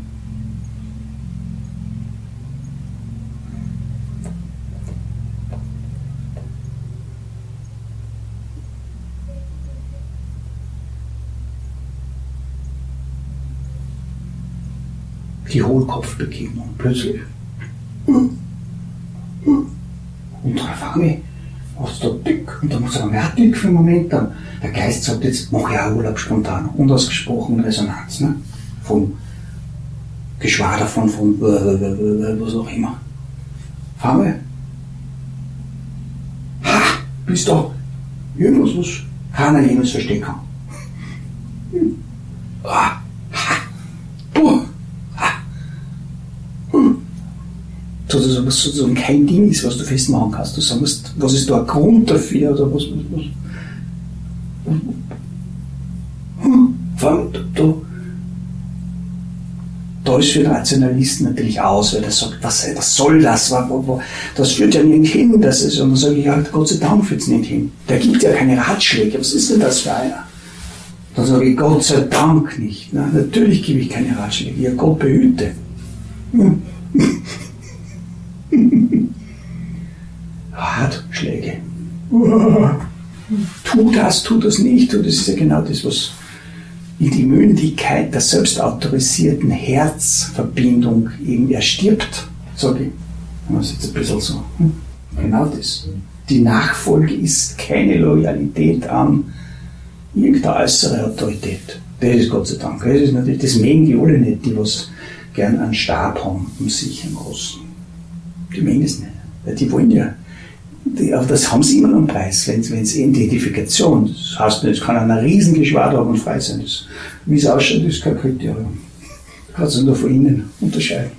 Die Hohlkopfbegegnung, plötzlich. Und dann fange ich, was da dick, und dann sagen wir, ja, dick für einen Moment, dann der Geist sagt, jetzt mache ich auch Urlaub spontan, unausgesprochen in Resonanz, ne? Vom Geschwader, von, von, äh, was auch immer. Fange ich. Ha, bist du irgendwas, was keiner jemals verstehen kann. Ah, ha, buh. Dass es aber sozusagen kein Ding ist, was du festmachen kannst. Du sagst, was ist da ein Grund dafür oder was, was, was. Hm, vor allem, da, da ist für den Rationalisten natürlich aus, weil der sagt, was, was soll das? Das führt ja nicht hin. Das ist, und dann sage ich, ja, Gott sei Dank führt es nicht hin. Der gibt ja keine Ratschläge. Was ist denn das für einer? Dann sage ich, Gott sei Dank nicht. Na, natürlich gebe ich keine Ratschläge. Ja, Gott behüte. Hm. Ratschläge. Tu das, tu das nicht. Und das ist ja genau das, was die Mündigkeit der selbstautorisierten Herzverbindung eben erstirbt, sage ich. Das ist jetzt ein bisschen so. Hm? Genau das. Die Nachfolge ist keine Loyalität an irgendeine äußere Autorität. Das ist Gott sei Dank. Das ist natürlich, das mögen die alle nicht, die was gern einen Stab haben um sich, einen großen. Die mögen das nicht. Weil die wollen ja, die, aber das haben sie immer noch einen Preis, wenn es Identifikation, das heißt nicht, es kann ein Riesengeschwader haben und frei sein. Das, wie es ausschaut, ist kein Kriterium. Du kannst es nur von innen unterscheiden.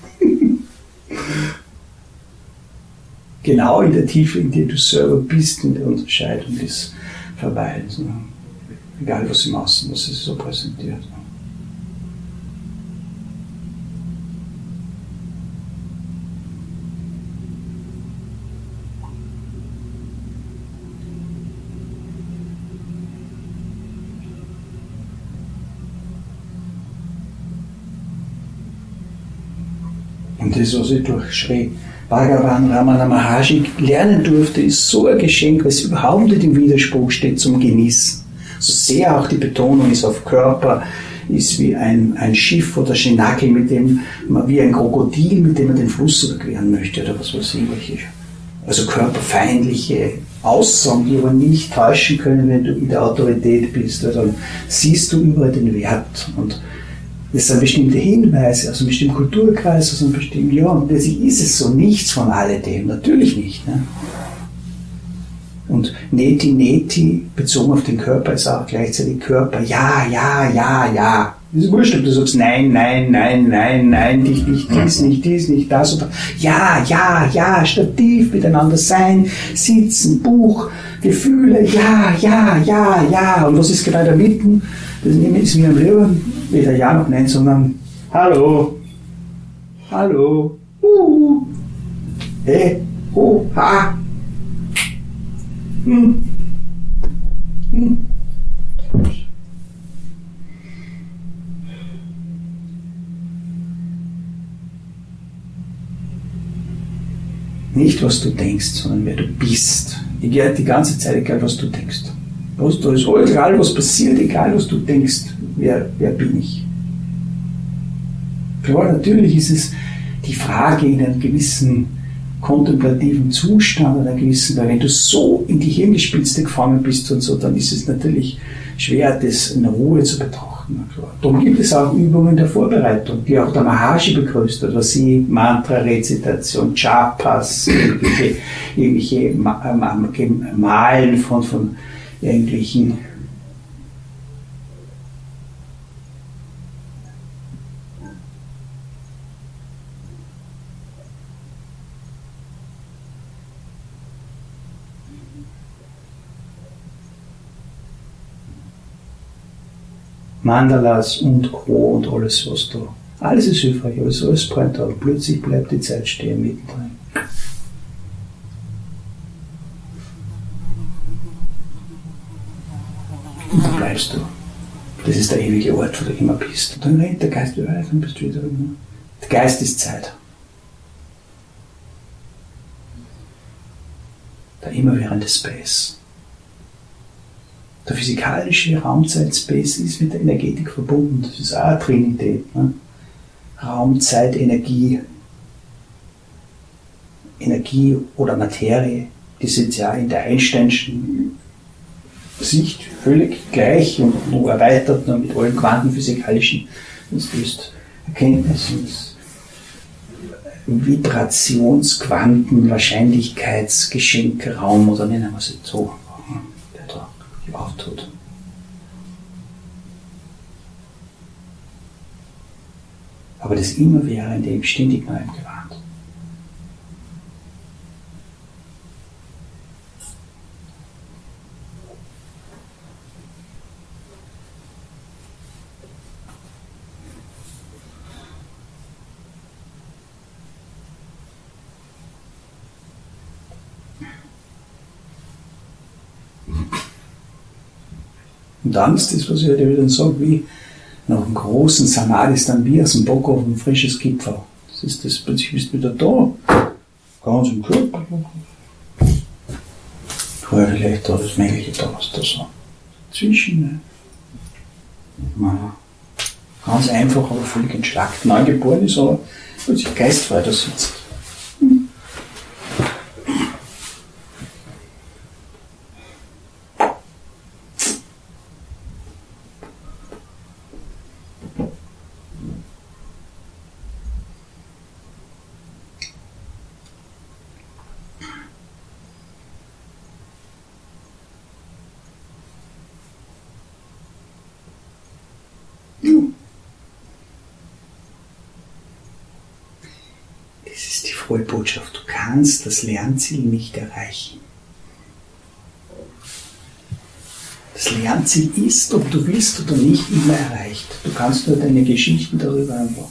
Genau in der Tiefe, in der du selber bist, in der Unterscheidung des Verweilens. Ne? Egal was im Außen, was es so präsentiert. Und das, was ich durch Sri Bhagavan Ramana Maharshi lernen durfte, ist so ein Geschenk, weil es überhaupt nicht im Widerspruch steht zum Genießen. So sehr auch die Betonung ist auf Körper, ist wie ein, ein Schiff oder Schenagel, mit dem man, wie ein Krokodil, mit dem man den Fluss überqueren möchte oder was weiß ich. Also körperfeindliche Aussagen, die aber nicht täuschen können, wenn du in der Autorität bist. Also siehst du überall den Wert. Und das sind bestimmte Hinweise aus einem bestimmten Kulturkreis, aus einem bestimmten, ja, und letztlich ist es so, nichts von alledem, natürlich nicht. Ne? Und Neti, Neti, bezogen auf den Körper, ist auch gleichzeitig Körper, ja, ja, ja, ja. Das ist wurscht, ob du sagst, nein, nein, nein, nein, nein, dich nicht, dies, nicht, dies, nicht, das, oder ja, ja, ja, stativ, miteinander sein, sitzen, Buch, Gefühle, ja, ja, ja, ja. Und was ist genau da mitten? Das ist mir am Leben, weder ja noch nein, sondern hallo, hallo, uh, hey, oh, ha, hm, hm. Nicht, was du denkst, sondern wer du bist. Egal, die ganze Zeit, egal, was du denkst. Was du, ist egal, was passiert, egal, was du denkst. Wer, wer bin ich? Klar, natürlich ist es die Frage in einem gewissen kontemplativen Zustand, in einem gewissen, weil wenn du so in die Hirngespinste gefangen bist und so, dann ist es natürlich schwer, das in Ruhe zu betrachten. Darum gibt es auch Übungen der Vorbereitung, die auch der Maharshi begrüßt hat, was sie Mantra-Rezitation, Japas, irgendwelche, irgendwelche Malen von, von irgendwelchen Mandalas und Co. und alles, was da. Alles ist hilfreich, alles, alles brennt, aber plötzlich bleibt die Zeit stehen mittendrin. Und dann bleibst du. Das ist der ewige Ort, wo du immer bist. Und dann rennt der Geist wieder weiter und bist wieder drin. Der Geist ist Zeit. Der immerwährende Space. Der physikalische Raumzeit-Space ist mit der Energetik verbunden. Das ist auch eine Trinität. Ne? Raum, Zeit, Energie. Energie oder Materie, die sind ja in der Einsteinschen Sicht völlig gleich und nur erweitert nur mit allen quantenphysikalischen. Das ist Erkenntnis und Vibrationsquanten, Wahrscheinlichkeitsgeschenk, Raum oder nennen wir es so. Auftut. Aber das Immerwährende im ständig Neuem gewarnt. Und dann ist das, was ich heute wieder sage, wie nach einem großen Samadhi ist dann wie aus dem Bock auf ein frisches Gipfel. Das ist das Prinzip, ist wieder da, ganz im Körper. Vorher vielleicht da das Männliche da, was da so zwischen. Ne? Ja. Ganz einfach, aber völlig entschlackt. Neugeboren ist, aber sich geistfrei da sitzt. Hm. Das ist die frohe Botschaft. Du kannst das Lernziel nicht erreichen. Das Lernziel ist, ob du willst oder nicht, immer erreicht. Du kannst nur deine Geschichten darüber einfach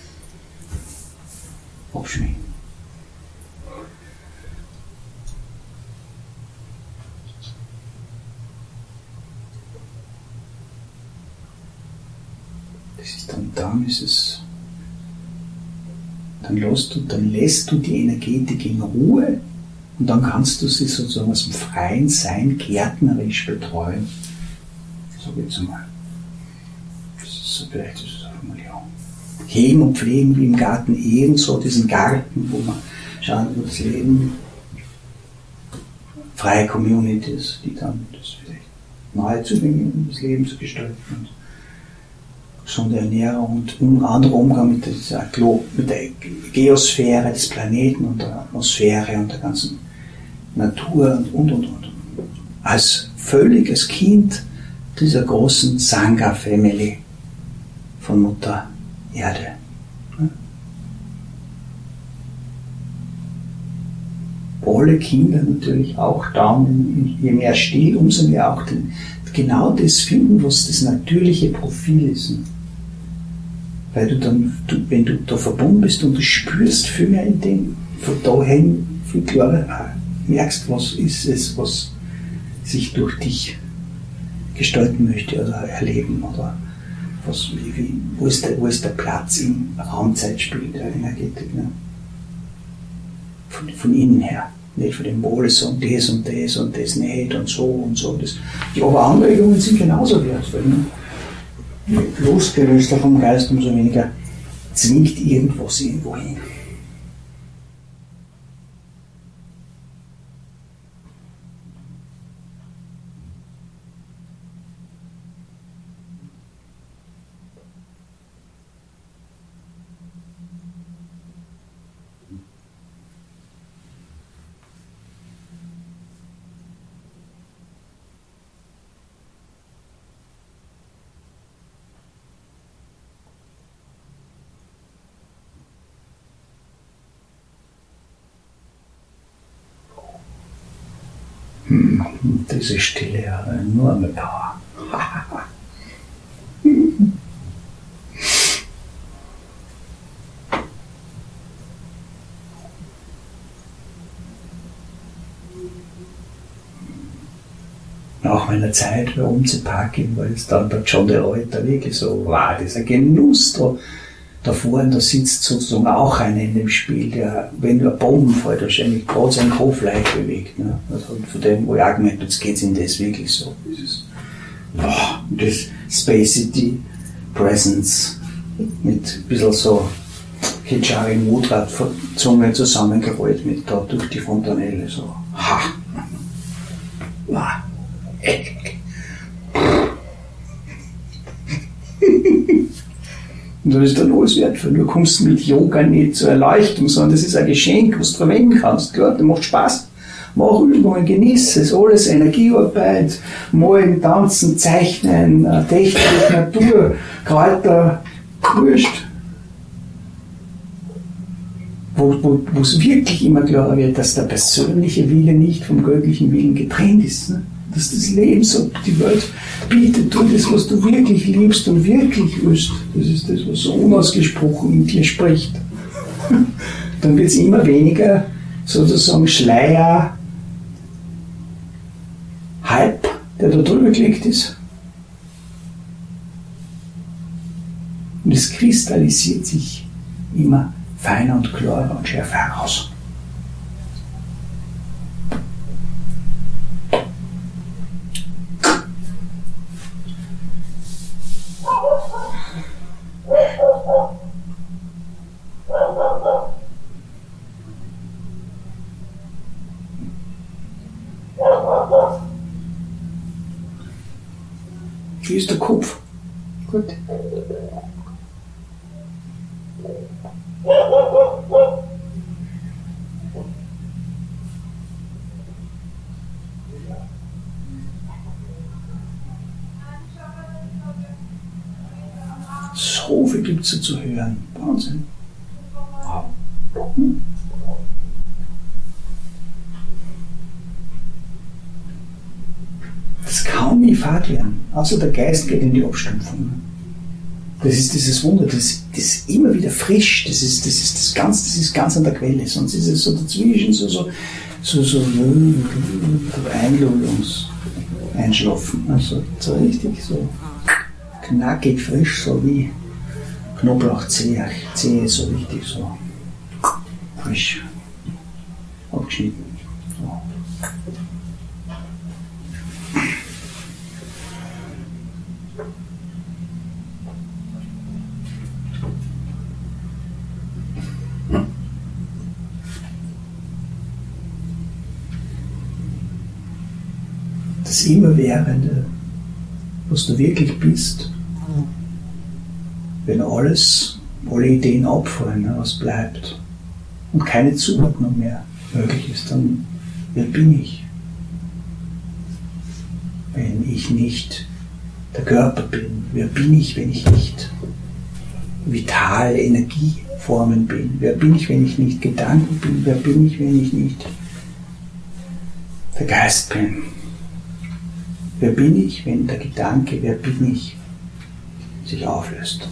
abschminken. Das ist dann, dann ist es, dann lässt du, dann lässt du die Energetik in Ruhe und dann kannst du sie sozusagen aus dem freien Sein gärtnerisch betreuen. So geht's einmal. Das ist so vielleicht ist eine Formulierung. Hegen und pflegen wie im Garten ebenso, diesen Garten, wo man schauen, wo das Leben, freie Communities, die dann das vielleicht nahe zu bringen, das Leben zu gestalten. Und gesunde Ernährung und ein anderer Umgang mit der, mit der Geosphäre des Planeten und der Atmosphäre und der ganzen Natur und, und, und, und. Als völliges Kind dieser großen Sangha-Family von Mutter Erde. Alle Kinder natürlich auch da, je mehr still, umso mehr auch den, genau das finden, was das natürliche Profil ist. Weil du dann, du, wenn du da verbunden bist und du spürst viel mehr in dem, von dahin viel klarer merkst, was ist es, was sich durch dich gestalten möchte oder erleben oder was, wie, wie, wo, ist der, wo ist der Platz im Raumzeitspiel der Energetik. Ne? Von, von innen her. Nicht von dem Mole so und das und das und das nicht und so und so. Das. Die aber Anregungen sind genauso wertvoll. Ne? Je losgelöster vom Geist, umso weniger zwingt irgendwas irgendwo hin. Hm, diese Stille hat eine enorme Power. Nach meiner Zeit bei Umzeparking war es dann bei John der Alter wirklich so, wow, dieser Genuss da. Da vorne, da sitzt sozusagen auch einer in dem Spiel, der, wenn der Bomben fällt, wahrscheinlich gerade seinen Kopf leicht bewegt. Ne? Also von dem, wo ich auch gemerkt habe, jetzt geht es ihm das wirklich so. Dieses, boah, das Spacity Presence mit ein bisschen so Hichari Mudra Zunge zusammengerollt mit da durch die Fontanelle. So. Ha! Wow. Und das ist dann alles wertvoll. Du kommst mit Yoga nicht zur Erleuchtung, sondern das ist ein Geschenk, was du verwenden kannst. Klar, das macht Spaß. Mach Übungen, genieße es, alles Energiearbeit, malen, tanzen, zeichnen, Technik, Natur, Kräuter, wurscht. Wo, wo, wo es wirklich immer klarer wird, dass der persönliche Wille nicht vom göttlichen Willen getrennt ist. Ne? Dass das Leben so die Welt bietet, tu das, was du wirklich liebst und wirklich willst. Das ist das, was so unausgesprochen in dir spricht. Dann wird es immer weniger sozusagen Schleier, Hype, der da drüber gelegt ist. Und es kristallisiert sich immer feiner und klarer und schärfer heraus. Wie ist der Kopf? Gut. So viel gibt es zu hören. Wahnsinn. Wow. Hm. Das kann nie fad werden, außer der Geist geht in die Abstumpfung. Das ist dieses Wunder, das, das ist immer wieder frisch, das ist, das ist das ganz, das ist ganz an der Quelle, sonst ist es so dazwischen so, so, so, so, so Einlullungs, Einschlafen, also so richtig so knackig frisch, so wie Knoblauchzehe, Zehe so richtig so frisch abgeschnitten. So. Das Immerwährende, was du wirklich bist, wenn alles, alle Ideen abfallen, was bleibt und keine Zuordnung mehr möglich ist, dann wer bin ich? Wenn ich nicht der Körper bin, wer bin ich, wenn ich nicht vitale Energieformen bin? Wer bin ich, wenn ich nicht Gedanken bin? Wer bin ich, wenn ich nicht der Geist bin? Wer bin ich, wenn der Gedanke, wer bin ich, sich auflöst?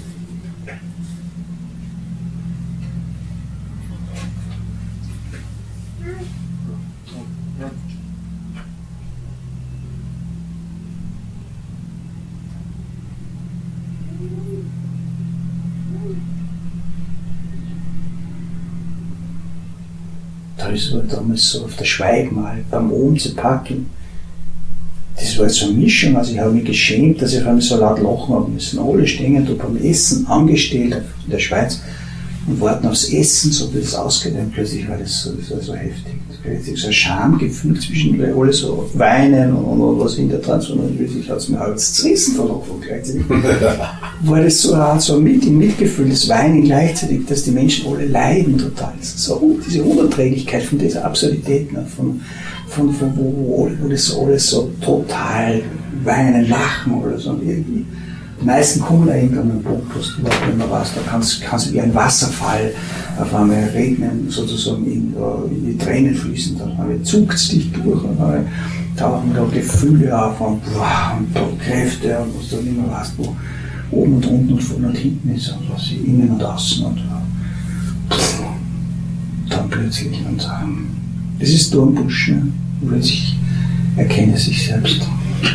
Da ist halt damals so auf der Schweigmal beim Ohm zu packen. Das war jetzt so eine Mischung, also ich habe mich geschämt, dass ich auf einmal so laut lachen habe müssen. Alle stehen da beim Essen angestellt in der Schweiz und warten aufs Essen, so wie das ausgeht. Und plötzlich war das so, das war so heftig. Plötzlich so ein Schamgefühl zwischen, weil alle so weinen und, und, und was hinter dran sind. Und plötzlich hat es mir halt zerrissen von Lachen gleichzeitig. War das so, so mit im Mitgefühl, das Weinen gleichzeitig, dass die Menschen alle leiden total. So, diese Unerträglichkeit von dieser Absurdität, ne, von Von, von wo, wo, wo das so alles so total weinen, lachen oder so. Und irgendwie, die meisten kommen da irgendwann an den Punkt, wo du überhaupt nicht mehr weißt, da kannst du wie ein Wasserfall auf einmal regnen, sozusagen in, in die Tränen fließen, dann zuckt es dich durch, und dann tauchen da Gefühle auf und, wow, und da Kräfte und was du nicht mehr weißt, wo oben und unten und vorne und hinten ist und was innen und außen und pff, dann plötzlich und ähm, das ist Dornbusch, ne? Und plötzlich erkenne sich selbst,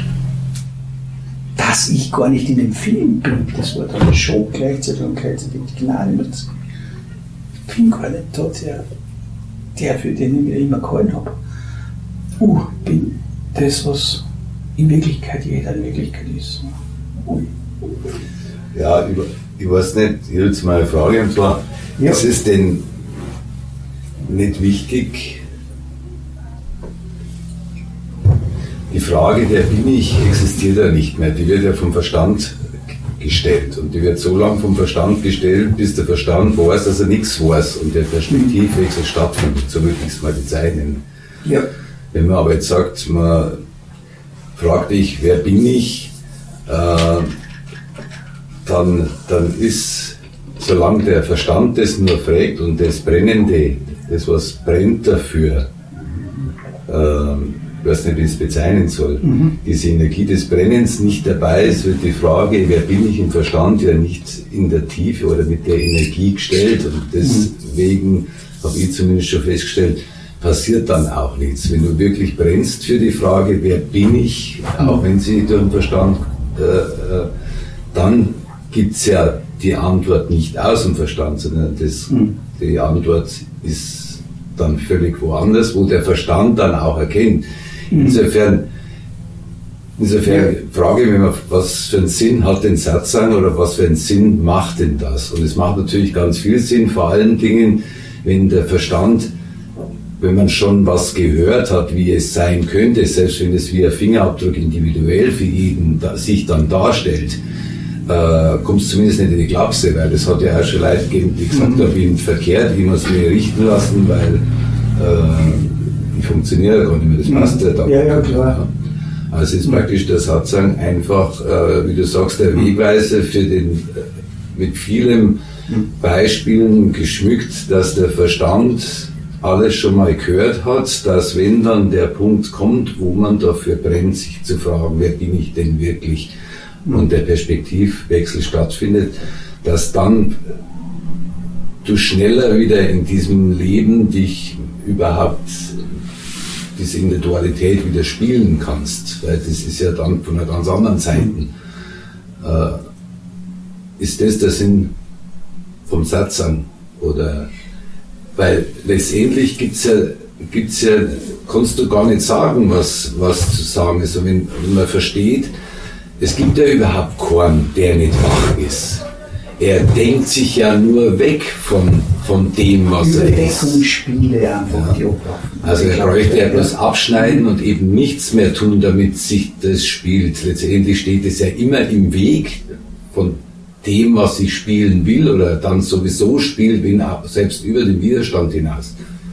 dass ich gar nicht in dem Film bin. Das war dann schon gleichzeitig und gleichzeitig die Gnade. Ich bin gar nicht da, der, der für den ich mich immer gehalten habe. Uh, bin das, was in Wirklichkeit jeder in Wirklichkeit ist. Ui. Ja, ich, ich weiß nicht, ich habe jetzt mal eine Frage, und zwar, ja. Ist es denn nicht wichtig, die Frage, wer bin ich, existiert ja nicht mehr. Die wird ja vom Verstand gestellt. Und die wird so lange vom Verstand gestellt, bis der Verstand weiß, dass er nichts weiß und der Perspektivwechsel stattfindet. So würde ich es mal bezeichnen. Ja. Wenn man aber jetzt sagt, man fragt dich, wer bin ich, äh, dann, dann ist, solange der Verstand das nur fragt und das Brennende, das was brennt dafür, äh, ich weiß nicht, wie ich es bezeichnen soll, mhm. diese Energie des Brennens nicht dabei ist, wird die Frage, wer bin ich im Verstand, ja nicht in der Tiefe oder mit der Energie gestellt. Und deswegen mhm. habe ich zumindest schon festgestellt, passiert dann auch nichts. Wenn du wirklich brennst für die Frage, wer bin ich, mhm. auch wenn sie durch den Verstand, äh, äh, dann gibt es ja die Antwort nicht aus dem Verstand, sondern das, mhm. die Antwort ist dann völlig woanders, wo der Verstand dann auch erkennt. Insofern, insofern frage ich mich, was für einen Sinn hat den Satsang oder was für einen Sinn macht denn das? Und es macht natürlich ganz viel Sinn, vor allen Dingen, wenn der Verstand wenn man schon was gehört hat, wie es sein könnte, selbst wenn es wie ein Fingerabdruck individuell für jeden da, sich dann darstellt, äh, kommt es zumindest nicht in die Klapse, weil das hat ja auch schon Leute gegeben, die gesagt haben, ich bin verkehrt, ich muss mich richten lassen, weil äh, ich funktioniere gar nicht mehr, das passt ja dann. Ja, ja, klar. Also ist praktisch der Satzang einfach, äh, wie du sagst, der Wegweiser für den, äh, mit vielen Beispielen geschmückt, dass der Verstand alles schon mal gehört hat, dass wenn dann der Punkt kommt, wo man dafür brennt, sich zu fragen, wer bin ich denn wirklich, und der Perspektivwechsel stattfindet, dass dann du schneller wieder in diesem Leben dich überhaupt diese in der Dualität wieder spielen kannst, weil das ist ja dann von einer ganz anderen Seite. Äh, ist das der Sinn vom Satzang? Oder weil letztendlich gibt's ja, gibt's ja, kannst du gar nicht sagen, was, was zu sagen ist. Und wenn, wenn man versteht, es gibt ja überhaupt keinen, der nicht wach ist. Er denkt sich ja nur weg von, von dem, was er ist. Überdeckungsspiele einfach, ja. Also er bräuchte ja bloß abschneiden und eben nichts mehr tun, damit sich das spielt. Letztendlich steht es ja immer im Weg von dem, was ich spielen will oder dann sowieso spielt, bin selbst über den Widerstand hinaus.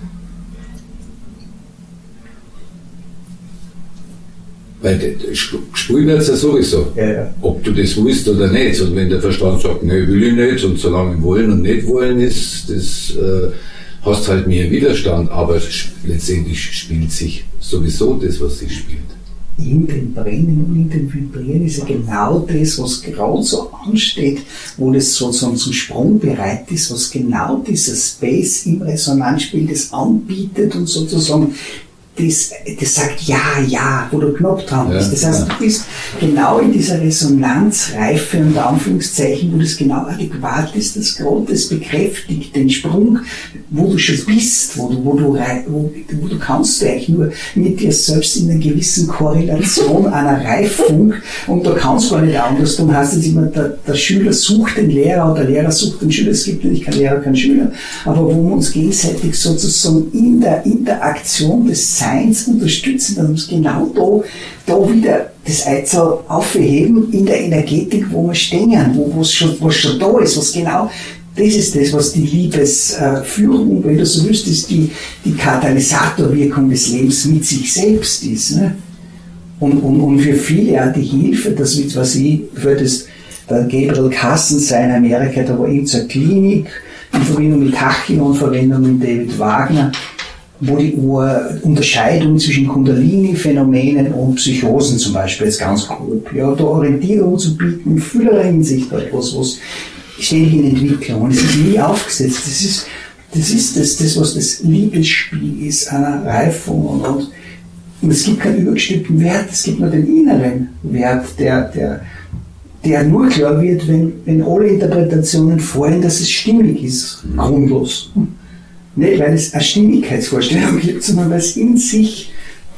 Weil gespielt wird es ja sowieso, ja, ja. Ob du das willst oder nicht. Und wenn der Verstand sagt, ne, will ich nicht, und solange wollen und nicht wollen ist, das äh, hast halt mehr Widerstand, aber letztendlich spielt sich sowieso das, was sich spielt. In den Brennen und in den Vibrieren ist ja genau das, was gerade so ansteht, wo das sozusagen zum Sprung bereit ist, was genau dieser Space im Resonanzspiel das anbietet und sozusagen das, das sagt ja, ja, wo du knapp dran bist. Das heißt, du bist genau in dieser Resonanzreife unter Anführungszeichen, wo das genau adäquat ist, das gerade das bekräftigt, den Sprung, wo du schon bist, wo du, wo du, wo, wo du kannst du eigentlich nur mit dir selbst in einer gewissen Korrelation, einer Reifung, und da kannst du gar nicht anders. Darum heißt es immer, der, der Schüler sucht den Lehrer und der Lehrer sucht den Schüler. Es gibt nämlich keinen Lehrer, keinen Schüler, aber wo wir uns gegenseitig sozusagen in der Interaktion des Seins unterstützen, dass wir uns genau da, da wieder das Eizel aufheben in der Energetik, wo wir stehen, wo was schon, was schon da ist, was genau, das ist das, was die Liebesführung, wenn du so willst, ist die, die Katalysatorwirkung des Lebens mit sich selbst ist. Ne? Und, und, und für viele auch die Hilfe, das wird, was ich, für das, der Gabriel Cassens in Amerika, da war irgendeine Klinik, in Verbindung mit Tachyon, in Verbindung mit David Wagner, wo die Unterscheidung zwischen Kundalini-Phänomenen und Psychosen zum Beispiel jetzt ganz grob, ja, da Orientierung zu bieten in vieler Hinsicht, etwas, was ständig in Entwicklung, und es ist nie aufgesetzt, das ist das, ist das, das was das Liebesspiel ist, einer Reifung, und, und, und es gibt keinen übergestimmten Wert, es gibt nur den inneren Wert, der, der, der nur klar wird, wenn, wenn alle Interpretationen vorhin, dass es stimmig ist, grundlos. Nicht, weil es eine Stimmigkeitsvorstellung gibt, sondern weil es in sich,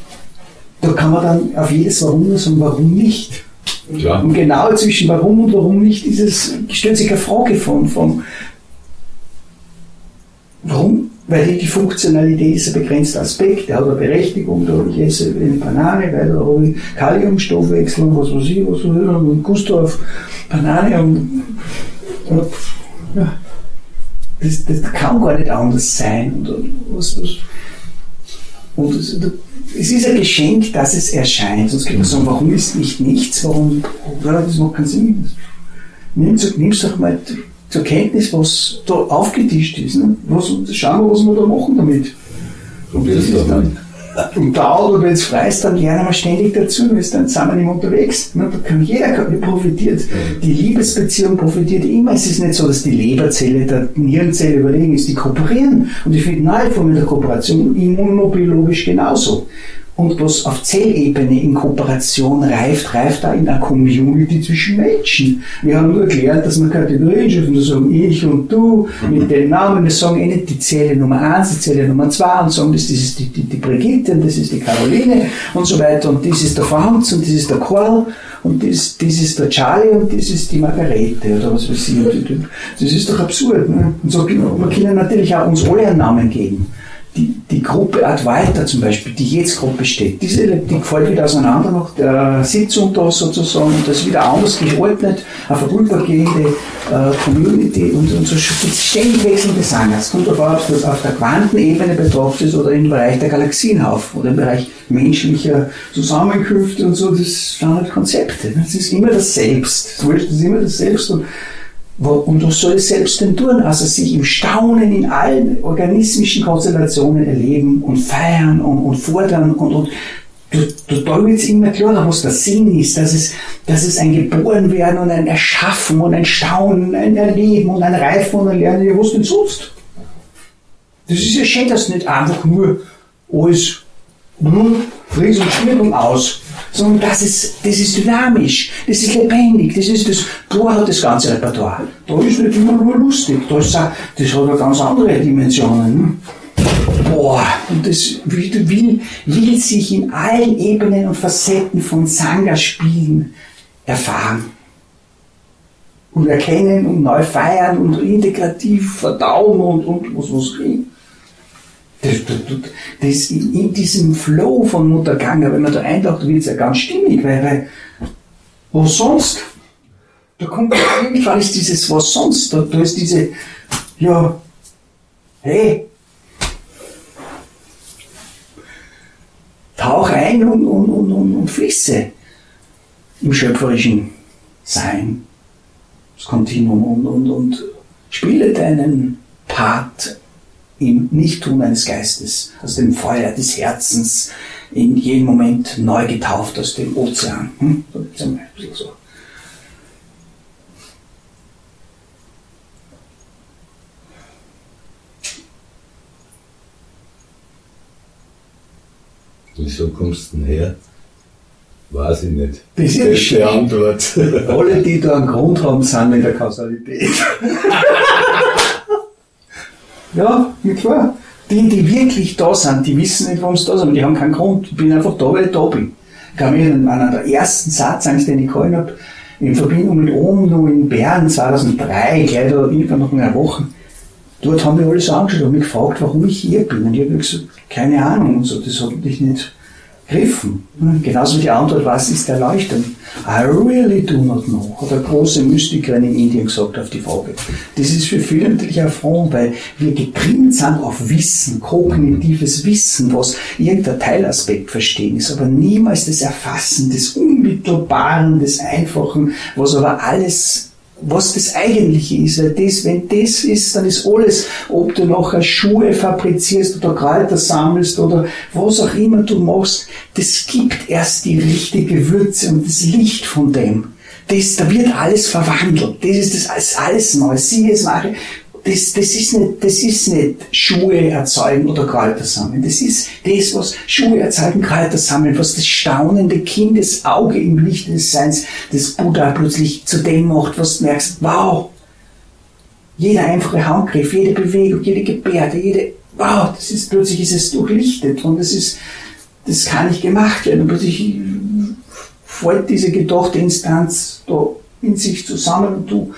da kann man dann auf jedes Warum nur sagen, warum nicht. Klar. Und genau zwischen warum und warum nicht ist es, stellt sich eine Frage von, von warum? Weil die, die Funktionalität ist ein begrenzter Aspekt, der hat eine Berechtigung, da ich esse eine Banane, weil da habe ich Kaliumstoffwechsel und was weiß ich, was weiß ich, und Gusto auf Banane und, und ja. Das, das kann gar nicht anders sein. Und, was, was, und das, es ist ein Geschenk, dass es erscheint. Sonst kann man sagen, warum ist nicht nichts? Warum? Ja, das macht keinen Sinn. Nimm es doch mal zur Kenntnis, was da aufgetischt ist. Ne? Was, schauen wir, was wir da machen damit. Und das ist dann, und da, oder wenn es frei ist, dann lernen wir ständig dazu, weil dann sind wir nicht mehr unterwegs. Ne? Da kann jeder profitiert. Die Liebesbeziehung profitiert immer. Es ist nicht so, dass die Leberzelle der Nierenzelle überlegen ist, die kooperieren. Und ich finde neue Formen der Kooperation immunobiologisch genauso. Und was auf Zellebene in Kooperation reift, reift da in einer Community zwischen Menschen. Wir haben nur erklärt, dass man Kategorien wir sagen ich und du mit den Namen, wir sagen eh nicht die Zelle Nummer eins, die Zelle Nummer zwei und sagen, das ist die, die, die Brigitte und das ist die Caroline und so weiter und das ist der Franz und das ist der Karl und das, das ist der Charlie und das ist die Margarete oder was weiß ich. Das ist doch absurd. Ne? Und so, wir können natürlich auch uns alle einen Namen geben. die, die Gruppe Advaita zum Beispiel, die jetzt gerade besteht, diese, die gefällt wieder auseinander nach der Sitzung da sozusagen, und das wieder anders geordnet, eine vorübergehende äh, Community und, und so ständig wechselnde Sanger. Es kommt darauf an, ob das auf der Quantenebene betrachtet ist oder im Bereich der Galaxienhaufen oder im Bereich menschlicher Zusammenkünfte und so, das sind halt Konzepte. Das ist immer das Selbst. Das ist immer das Selbst. Und Und was soll es selbst denn tun? Also sich im Staunen in allen organismischen Konstellationen erleben und feiern und, und fordern und, und du, du, da wird es immer klarer, was der Sinn ist, dass es, dass es ein Geborenwerden und ein Erschaffen und ein Staunen, ein Erleben und ein Reifen und ein Lernen, ja was denn sonst? Das ist ja schön, dass nicht einfach nur alles hm, Fries und Schwierung aus, sondern das ist, das ist dynamisch, das ist lebendig, das ist das, da hat das ganze Repertoire. Da ist nicht immer nur lustig, da ist auch, das hat auch ganz andere Dimensionen. Boah, und das will, will, will sich in allen Ebenen und Facetten von Sangha-Spielen erfahren. Und erkennen und neu feiern und integrativ verdauen und, und was was reden. Das, das, das in, in diesem Flow von Mutter Ganga, wenn man da eintaucht, wird es ja ganz stimmig, weil, weil was sonst? Da kommt irgendwann ist dieses was sonst, da, da ist diese, ja, hey, tauch ein und, und, und, und, und fließe im schöpferischen Sein, das Kontinuum und, und, und spiele deinen Part im Nichttun eines Geistes, aus dem Feuer des Herzens, in jedem Moment neu getauft aus dem Ozean. Hm? So, ein bisschen so. Wieso kommst du denn her? Weiß ich nicht. Das ist das ist die Antwort. Alle, die da einen Grund haben, sind in der Kausalität. Ja, nicht wahr? Die, die wirklich da sind, die wissen nicht, warum sie da sind, die haben keinen Grund. Ich bin einfach da, weil ich da bin. Ich kann mich an einen der ersten Satsangs, den ich gehalten habe, in Verbindung mit Om noch in Bern zweitausenddrei, gleich da irgendwann nach einer Woche, dort haben wir alles angeschaut und mich gefragt, warum ich hier bin. Und ich habe gesagt, keine Ahnung und so, das hat mich nicht gegriffen. Genauso wie die Antwort, was ist Erleuchtung? I really do not know, hat eine große Mystikerin in Indien gesagt auf die Frage. Das ist für viele natürlich ein Affront, weil wir getrimmt sind auf Wissen, kognitives Wissen, was irgendein Teilaspekt verstehen ist, aber niemals das Erfassen des Unmittelbaren, des Einfachen, was aber alles was das Eigentliche ist, weil das, wenn das ist, dann ist alles, ob du nachher Schuhe fabrizierst oder Kräuter sammelst oder was auch immer du machst, das gibt erst die richtige Würze und das Licht von dem. Das, da wird alles verwandelt. Das ist das alles, alles neu. Siehe es mache. Das, das ist nicht, das ist nicht Schuhe erzeugen oder Kräuter sammeln. Das ist das, was Schuhe erzeugen, Kräuter sammeln, was das staunende Kindesauge im Licht des Seins des Buddha plötzlich zu dem macht, was du merkst, wow, jeder einfache Handgriff, jede Bewegung, jede Gebärde, jede, wow, das ist, plötzlich ist es durchlichtet und das ist, das kann nicht gemacht werden. Und plötzlich fällt diese gedachte Instanz da in sich zusammen und du,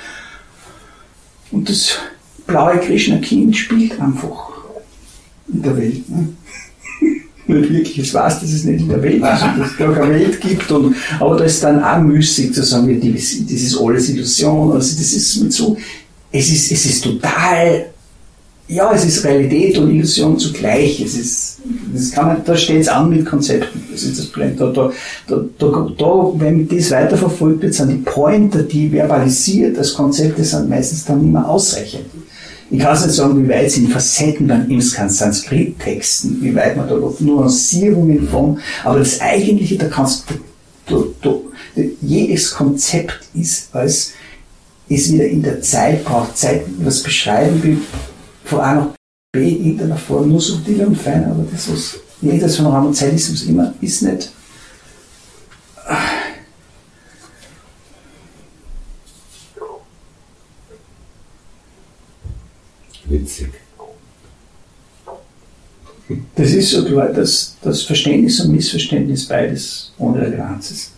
und das blaue Krishna-Kind spielt einfach in der Welt. Ne? Nicht wirklich, es weiß, dass es nicht in der Welt ist und dass es gar keine Welt gibt. Und, aber da ist dann auch müßig zu sagen, das ist alles Illusion. Also das ist mit so, es ist, es ist total, ja, es ist Realität und Illusion zugleich. Es ist, das kann man, da steht es an mit Konzepten. Das ist das Problem. Da, da, da, da, da, wenn das weiterverfolgt wird, sind die Pointer, die verbalisiert als Konzepte sind, meistens dann nicht mehr ausreichend. Ich kann es nicht sagen, wie weit sind Facetten beim Imskan Sanskrit-Texten, wie weit man da noch Nuancierungen von, aber das Eigentliche, da kannst du, du, du, jedes Konzept ist, als es wieder in der Zeit braucht, Zeit, was beschreiben will, von A nach B, in irgendeiner Form, nur subtiler und feiner, aber das, was jedes von Raum und Zeit ist, was immer, ist nicht. Witzig. Das ist so klar, dass das Verständnis und Missverständnis beides ohne Relevanz ist.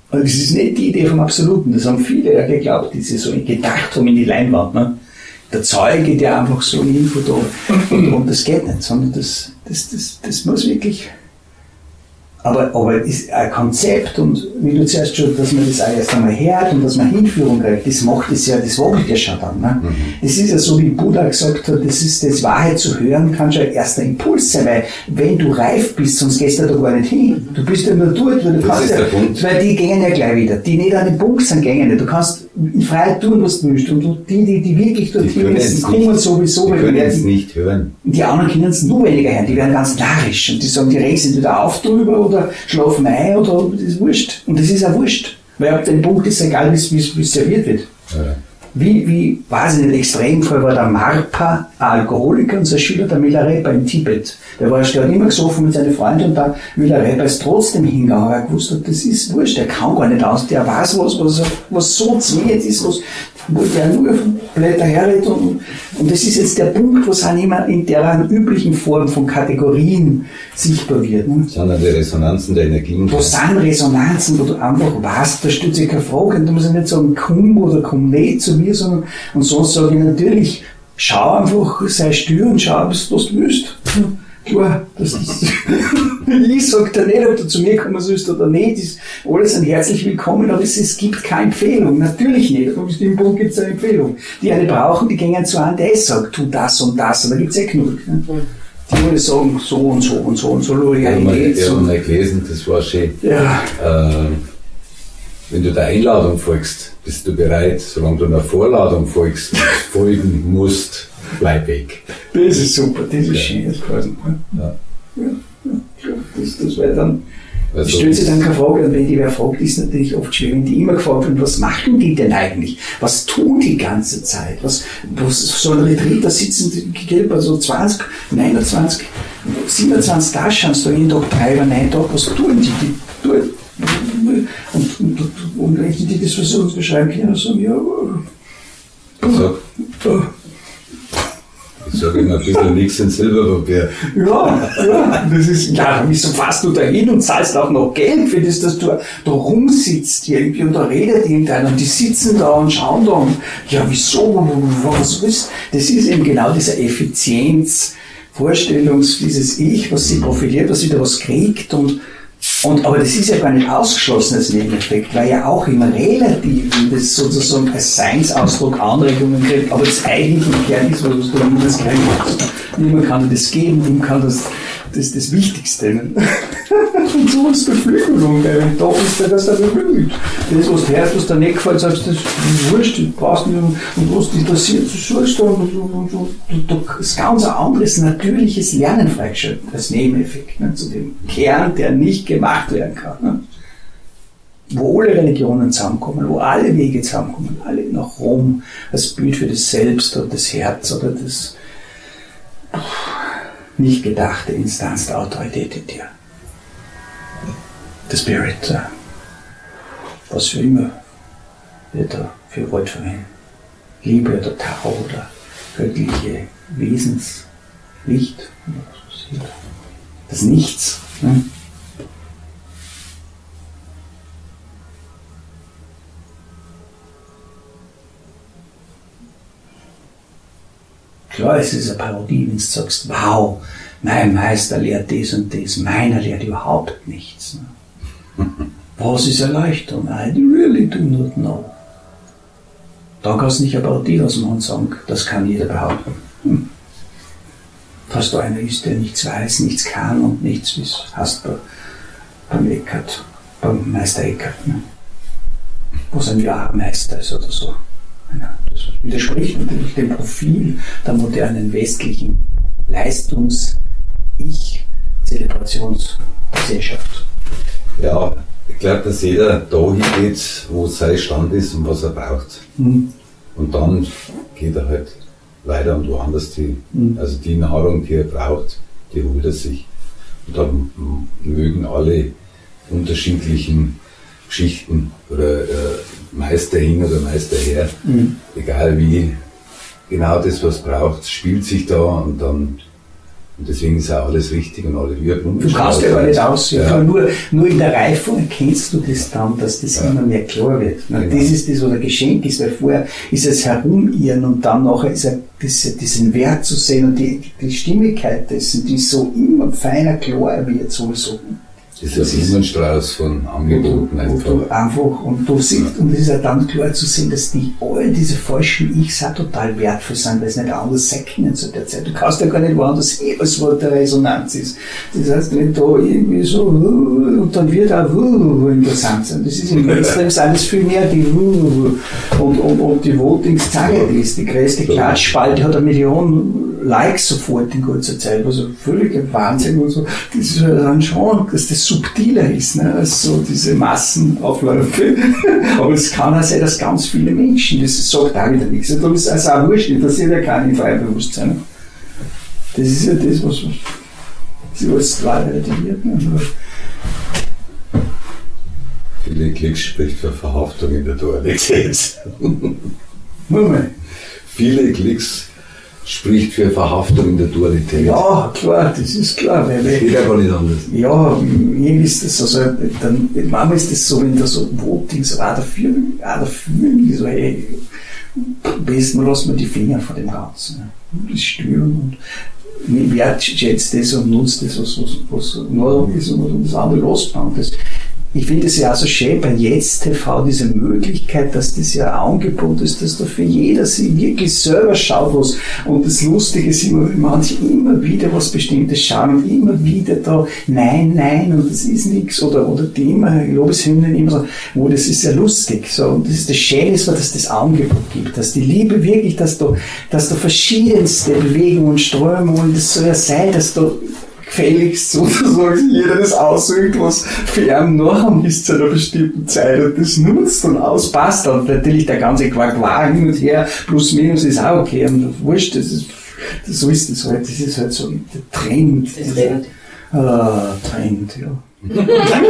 Und das ist nicht die Idee vom Absoluten. Das haben viele ja geglaubt, die sich so gedacht haben in die Leinwand. Ne? Der Zeuge, der einfach so eine Info da. Und, und das geht nicht, sondern das, das, das, das muss wirklich. Aber, aber es ist ein Konzept und wie du zuerst schon, dass man das auch erst einmal hört und dass man Hinführung kriegt, das macht es ja, das wagt ja schon dann. Ne? Mhm. Das ist ja so, wie Buddha gesagt hat, das ist das Wahrheit zu hören, kann schon ein erster Impuls sein, weil wenn du reif bist, sonst gehst du da gar nicht hin. Du bist ja nur dort, weil du das kannst ist ja, der Punkt. weil die gehen ja gleich wieder. Die nicht an den Punkt sind, gehen nicht. Du kannst in Freiheit tun, was du willst. Und die, die, die wirklich dorthin sind, kommen sowieso. Die können es nicht hören. Die anderen können es nur weniger hören. Die werden ganz narrisch und die sagen, die regen sich entweder auf drüber oder schlafen ein oder das ist wurscht. Und das ist auch wurscht. Weil ab dem Punkt ist es egal, wie es serviert wird. Ja. Wie, wie, weiß ich nicht, Extremfall war der Marpa, ein Alkoholiker und sein Schüler, der Milarepa in Tibet. Der war der hat immer gesoffen mit seinen Freunden und der Milarepa ist trotzdem hingegangen, weil er gewusst hat, das ist wurscht, der kann gar nicht aus, der weiß was, was, was so zwingend ist, was, wo der nur Blätter herredet und, und das ist jetzt der Punkt, wo es auch immer in der üblichen Form von Kategorien sichtbar wird. Ne? Sondern die Resonanzen der Energien. Wo sind Resonanzen, wo du einfach weißt, da stellt sich keine Frage, und du musst nicht sagen, komm oder komm nicht zu mir, sondern, und sonst sage ich natürlich, schau einfach, sei still und schau, was du willst. Klar, das ist, ich sage dir nicht, ob du zu mir kommen sollst oder nicht, ist, alle sind herzlich willkommen, aber es, es gibt keine Empfehlung, natürlich nicht, auf dem Punkt gibt es eine Empfehlung. Die eine brauchen, die gehen zu einem, der sagt, tu das und das, und da gibt es eh genug. Ne? Die wollen sagen, so und so und so und so, Loyalität. Ich habe mal gelesen, das war schön. Ja. Äh, wenn du der Einladung folgst, bist du bereit, solange du einer Vorladung folgst, folgen musst, bleib weg. Das ist super, das ist ja schön, das quasi. Ja. Ja, ja, das, das wäre dann, also, stellt sich dann keine Frage, und wenn die wer fragt, ist natürlich oft schwer, wenn die immer gefragt werden, was machen die denn eigentlich? Was tun die ganze Zeit? Was, was so ein Retreat, da sitzen die, geht bei so zwanzig, neunundzwanzig, siebenundzwanzig Tage, schaust du jeden Tag drei oder neun Tage, was tun die? Die tun, und, und, und wenn die das versuchen zu beschreiben können, sagen, ja, also, oh, ich sage immer ein bisschen nichts in Silberpapier. Ja, ja, das ist, ja, wieso fährst du da hin und zahlst auch noch Geld für das, dass du da rumsitzt irgendwie und da redet irgendeiner und die sitzen da und schauen da und, ja, wieso, was ist, das ist eben genau diese Effizienz, Vorstellungs, dieses Ich, was sich profiliert, was wieder was kriegt und, und, aber das ist ja gar nicht ausgeschlossen als Nebeneffekt, weil ja auch im Relativen das sozusagen als Seinsausdruck Anregungen kriegt, aber das eigentliche Kern ist, was du niemals kriegen kannst. Niemand kann das geben, niemand kann das, das ist das Wichtigste. Und so ist Beflügelung, weil wenn da ist, der das da beflügelt. Das, was du hörst, was dir nicht gefällt, sagst du, das ist wurscht, du brauchst nicht, und was dich interessiert, das sollst du, und, und, und, und das ist ganz ein anderes, natürliches Lernen freigeschaltet, als Nebeneffekt, ne, zu dem Kern, der nicht gemacht werden kann. Ne. Wo alle Religionen zusammenkommen, wo alle Wege zusammenkommen, alle nach Rom, als Bild für das Selbst oder das Herz oder das nicht gedachte Instanz der Autorität in dir. Der Spirit, was für immer wird er für Wort verwenden. Liebe oder Tao oder göttliche Wesenslicht oder was passiert. Das Nichts. Ne? Klar, es ist eine Parodie, wenn du sagst, wow, mein Meister lehrt das und das, meiner lehrt überhaupt nichts. Ne? Was ist Erleuchtung? I really do not know. Da kannst du nicht eine Parodie ausmachen und sagen, das kann jeder behaupten. Hm. Dass da einer ist, der nichts weiß, nichts kann und nichts ist, hast du beim Eckart, beim Meister Eckart, ne? Was ein Jahrmeister ist oder so. Das widerspricht natürlich dem Profil der modernen westlichen Leistungs-Ich-Zelebrationsgesellschaft. Ja, ich glaube, dass jeder da hingeht, wo sein Stand ist und was er braucht. Mhm. Und dann geht er halt weiter und woanders hin. Mhm. Also die Nahrung, die er braucht, die holt er sich. Und dann mögen alle unterschiedlichen Schichten oder äh, Meister hin oder Meister her, mhm. egal wie, genau das, was braucht, spielt sich da und dann Und deswegen ist auch alles richtig und alles wirken. Du kannst ja gar nicht aussehen, ja. nur, nur in der Reifung erkennst du das dann, dass das ja. immer mehr klar wird. Genau. Das ist das, was ein Geschenk ist, weil vorher ist es Herumirren und dann nachher ist er das, diesen Wert zu sehen und die, die Stimmigkeit dessen, die ist so immer feiner klar wird sowieso. Das ist ein Blumenstrauß von Angeboten einfach. Und, einfach. Und du siehst, und es ist ja dann klar zu sehen, dass die, all diese falschen Ichs auch total wertvoll sind, weil es nicht anders sein können zu der Zeit. Du kannst ja gar nicht woanders hin, als wo der Resonanz ist. Das heißt, wenn da irgendwie so, und dann wird auch interessant sein. Das ist im Mainstream sind das viel mehr die und, und, und die Votings zeigen das. Die größte Klatschspalte hat eine Million Likes sofort in kurzer Zeit, also völliger Wahnsinn und so. Das ist halt dann schon, dass das subtiler ist, ne, als so diese Massenaufläufe. Aber es kann auch sein, dass ganz viele Menschen, das sagt auch wieder nichts. Da ist also auch wurscht, interessiert ja keinen im Freibewusstsein. Das ist ja das, was sie alles klar relativiert. Ne? Viele Klicks spricht für Verhaftung in der Dualität. Moment. Viele Klicks spricht für Verhaftung in der Dualität. Ja, klar, das ist klar. Weil, das geht aber nicht anders. Ja, irgendwie ist das also, dann, manchmal ist das so, wenn da so Votings auch dafür, auch dafür, so, hey, am besten lassen wir die Finger von dem Ganzen. Das stören und wertschätzt das und nutzt das, was, was, was in Ordnung ist und das andere losbauen. Das, ich finde es ja auch so schön bei Jetzt T V, diese Möglichkeit, dass das ja ein Angebot ist, dass da für jeder sich wirklich selber schaut was. Und das Lustige ist immer, wenn manche immer wieder was Bestimmtes schauen und immer wieder da, nein, nein, und das ist nichts, oder, oder die immer, Lobeshymnen immer so, wo das ist ja lustig, so. Und das ist das Schöne, ist, dass das Angebot gibt, dass die Liebe wirklich, dass da, dass da verschiedenste Bewegungen und Strömungen, das soll ja sein, dass da gefälligst sozusagen jeder das ausübt, was für ihn nachher ist zu einer bestimmten Zeit und das nutzt und auspasst. Und natürlich der ganze Quark war hin und her, plus minus ist auch okay. Und wurscht, das ist, das, so ist das halt, das ist halt so der Trend. Das Trend. Ah, Trend, ja.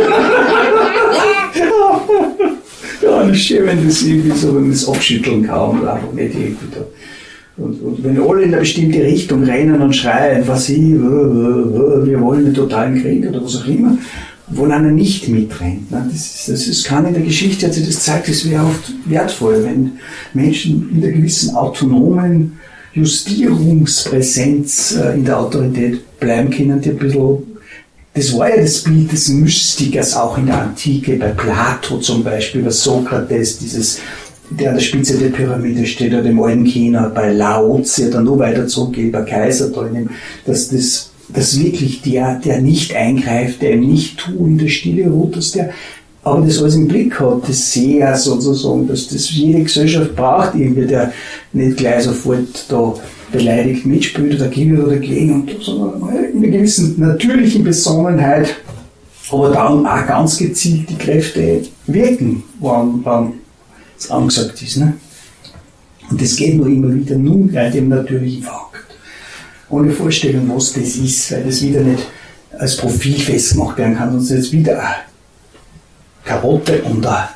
Ja, das ist schön, wenn das irgendwie so, wenn man das abschütteln kann und einfach nicht irgendwie da. Und, und wenn alle in eine bestimmte Richtung rennen und schreien, was sie, wir wollen einen totalen Krieg oder was auch immer, wo einer nicht mitrennt. Das, ist, das ist, kann in der Geschichte, hat sich das gezeigt, das wäre oft wertvoll, wenn Menschen in einer gewissen autonomen Justierungspräsenz in der Autorität bleiben können, die ein bisschen, das war ja das Bild des Mystikers auch in der Antike, bei Plato zum Beispiel, bei Sokrates, dieses der an der Spitze der Pyramide steht, oder im alten China, bei Lao Tse, oder noch weiter zurückgeht, bei Kaiser, da in dem, dass das, dass wirklich der, der nicht eingreift, der ihm nicht tut, in der Stille ruht, dass der, aber das alles im Blick hat, das Seher sozusagen, dass das jede Gesellschaft braucht, irgendwie, der nicht gleich sofort da beleidigt mitspielt oder gegen oder gegen, und sondern in einer gewissen natürlichen Besonnenheit, aber dann auch ganz gezielt die Kräfte wirken, wann, wann es angesagt ist. Ne? Und das geht nur immer wieder nun gerade im natürlichen Fakt. Ohne Vorstellung, was das ist, weil das wieder nicht als Profil festgemacht werden kann, sonst ist es wieder eine Karotte und eine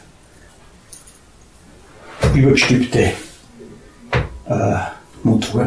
übergestülpte äh, Motor.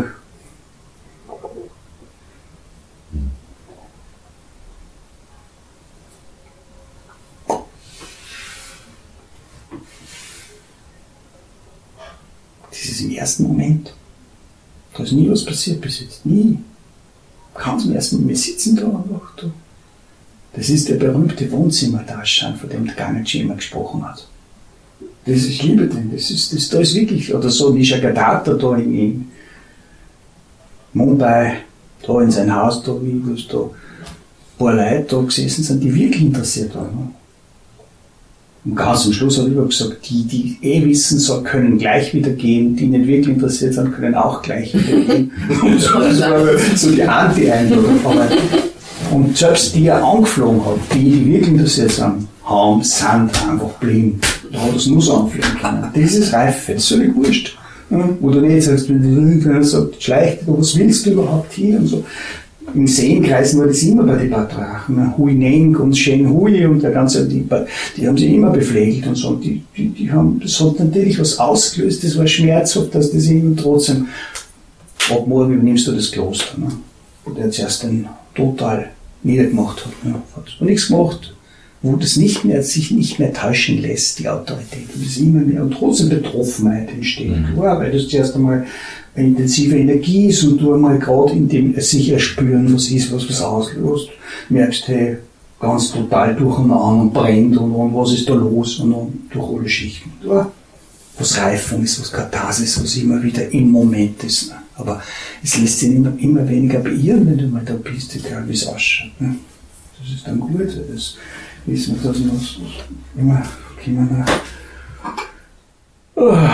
Das ist im ersten Moment. Da ist nie was passiert bis jetzt. Nie. Ganz im ersten Moment. Wir sitzen da einfach da. Das ist der berühmte Wohnzimmerdarschein, von dem der Gangaji immer gesprochen hat. Das, ich liebe den. Das ist, das, da ist wirklich, oder so Nisargadatta da in, in Mumbai, da in sein Haus, da, wie da ein paar Leute da gesessen sind, die wirklich interessiert waren. Und ganz am Schluss hat er immer gesagt, die, die eh wissen so, können gleich wieder gehen, die nicht wirklich interessiert sind, können auch gleich wieder gehen. Und so, das war so die Anti-Einladung. Und selbst die er angeflogen hat, die, die wirklich interessiert sind, haben, sind einfach blieben. Da hat er es nur so anfliegen können. Das ist Reife, das ist völlig wurscht. Wo du nicht sagst, wenn der sagt, schleicht, was willst du überhaupt hier und so. Im Seenkreis war das immer bei den Patriarchen. Hui Neng und Shen Hui und der ganze, die, die haben sich immer bepflegt und so. Die, die, die haben, das hat natürlich was ausgelöst, das war schmerzhaft, dass das ihnen trotzdem, ab morgen übernimmst du das Kloster. Ne? wo der zuerst den total niedergemacht hat. Ja, hat nichts gemacht, wo das nicht mehr, sich nicht mehr täuschen lässt, die Autorität. Und das immer mehr und trotzdem Betroffenheit entsteht. Mhm. Ja, weil das zuerst einmal eine intensive Energie ist und du einmal gerade in dem sich erspüren, was ist, was was auslöst, merkst, hey, ganz total durcheinander und brennt und, und was ist da los und, und durch alle Schichten. Ja, was Reifung ist, was Katharsis, was immer wieder im Moment ist. Ne? Aber es lässt sich immer, immer weniger beirren, wenn du mal da bist, egal wie es ausschaut. Ne? Das ist dann gut, weil das wissen wir, dass wir uns immer kommen. Oh.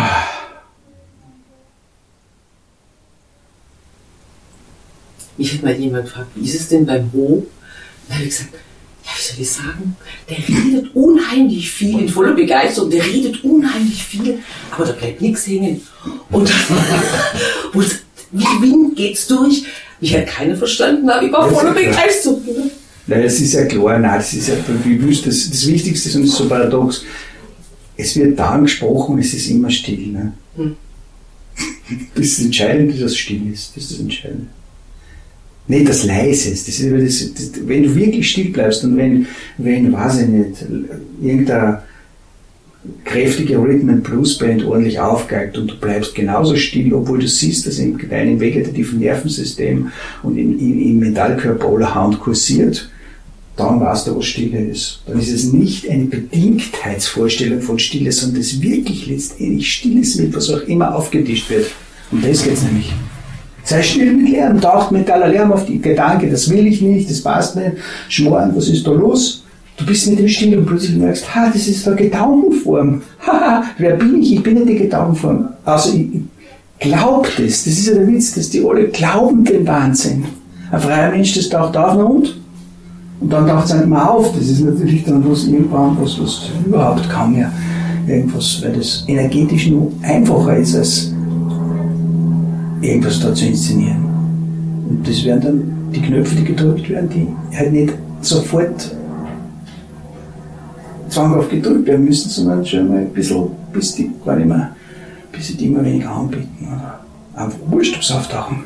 Mich hat mal jemand gefragt, wie ist es denn beim Ho? Da habe ich gesagt, ja, wie soll ich sagen, der redet unheimlich viel, in voller Begeisterung, der redet unheimlich viel, aber da bleibt nichts hängen. Und wie Wind geht's durch. Mich hat keiner verstanden, aber ich war voller Begeisterung. Nein, das ist ja klar, nein, das ist ja, wie wüsst, das, das Wichtigste ist, und das ist so paradox, es wird dann gesprochen, es ist immer still. Ne? Hm. Das Entscheidende ist, dass es still ist, das ist das Entscheidende. Nicht das Leises, das ist, das, das, wenn du wirklich still bleibst und wenn, wenn, weiß ich nicht, irgendeine kräftige Rhythm and Blues Band ordentlich aufgeigt und du bleibst genauso still, obwohl du siehst, dass im kleinen vegetativen Nervensystem und im, im, im Metallkörper allerhand kursiert, dann weißt du, was Stille ist. Dann ist es nicht eine Bedingtheitsvorstellung von Stille, sondern das wirklich letztendlich Stilles wird, was auch immer aufgetischt wird. Um das geht es nämlich. Sei still mit Lärm, taucht mentaler Lärm auf die Gedanke, das will ich nicht, das passt nicht, schmoren, was ist da los? Du bist mit dem Still und plötzlich merkst, ha, das ist eine Gedankenform. Haha, wer bin ich? Ich bin nicht die Gedankenform. Also ich, ich glaub das, das ist ja der Witz, dass die alle glauben den Wahnsinn. Ein freier Mensch, das taucht auf na und? Und dann taucht es nicht mehr auf. Das ist natürlich dann was irgendwann was, was überhaupt kaum mehr irgendwas, weil das energetisch nur einfacher ist, als irgendwas da zu inszenieren. Und das werden dann die Knöpfe, die gedrückt werden, die halt nicht sofort zwanghaft gedrückt werden müssen, sondern schon mal ein bisschen, bis die gar nicht mehr, bis sie die immer weniger anbieten oder einfach wurscht auftauchen.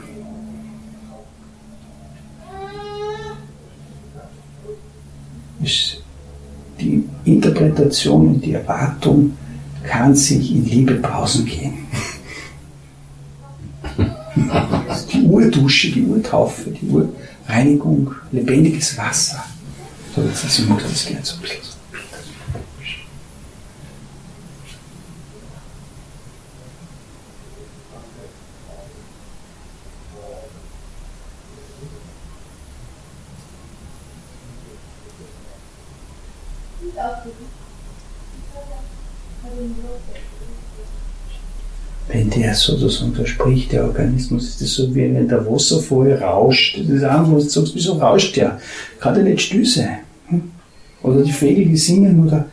Die Interpretation und die Erwartung kann sich in Liebe pausen gehen. Die Urdusche, die Urtaufe, die Urreinigung, lebendiges Wasser. So, jetzt ich mag das gerne so ein bisschen. Wenn der sozusagen, da spricht der Organismus, ist das so wie wenn der Wasserfall rauscht. Das ist einfach, was du sagst, wieso rauscht der? Kann der nicht still sein? Oder die Vögel, die singen, oder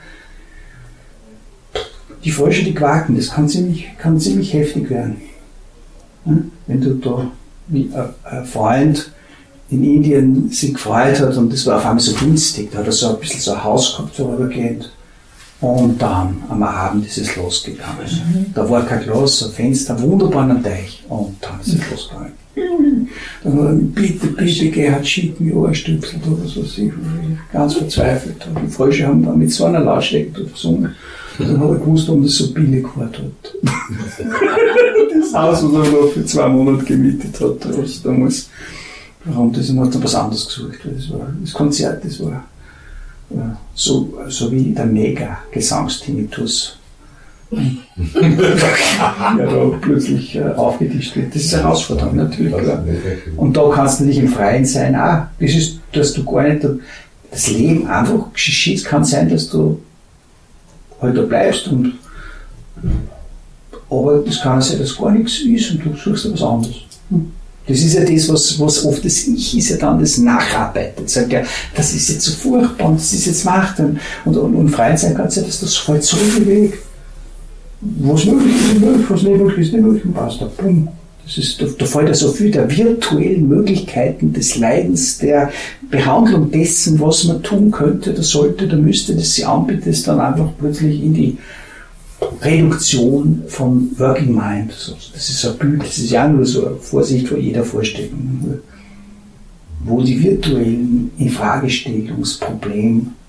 die Frösche, die quaken, das kann ziemlich, kann ziemlich heftig werden. Wenn du da, wie ein Freund in Indien sich gefreut hat und das war auf einmal so günstig, da hat er so ein bisschen so ein Haus gehabt, so rübergehend. Und dann am Abend ist es losgegangen. Mhm. Da war kein Glas, ein Fenster, wunderbar ein Teich. Und dann ist es losgegangen. Dann hat er mich, bitte, bitte, Gerhard, schick mir Ohrstöpsel oder so. Ganz verzweifelt. Und die Frösche haben dann mit so einer Lautstärke gesungen. Dann hat er gewusst, warum das so billig war dort. Das Haus, was er noch für zwei Monate gemietet hat, das damals. Und das hat er was anderes gesucht. Das war das Konzert, das war so, so wie der Mega-Gesangstinitus. Ja, da plötzlich äh, aufgetischt wird. Das ist eine Herausforderung, natürlich. Klar. Und da kannst du nicht im Freien sein. Ah, das ist, dass du gar nicht, das Leben einfach geschieht, kann sein, dass du halt da bleibst und, aber das kann sein, dass gar nichts ist und du suchst etwas anderes. Hm. Das ist ja das, was, was oft das Ich ist ja dann das Nacharbeitet. Sagt ja, das ist jetzt so furchtbar und das ist jetzt Macht. Und, und, und frei sein kann es ja, dass das fällt so in den Weg. Was möglich ist, möglich, was nicht möglich ist, nicht möglich und passt da. Bumm. Das ist, da, da fällt ja so viel der virtuellen Möglichkeiten des Leidens, der Behandlung dessen, was man tun könnte, da sollte, da müsste, das sie anbietet, dann einfach plötzlich in die Reduktion von Working Mind. Das ist so ein Bild, das ist ja nur so eine Vorsicht vor jeder Vorstellung. wo die virtuellen Infragestellungsproblem,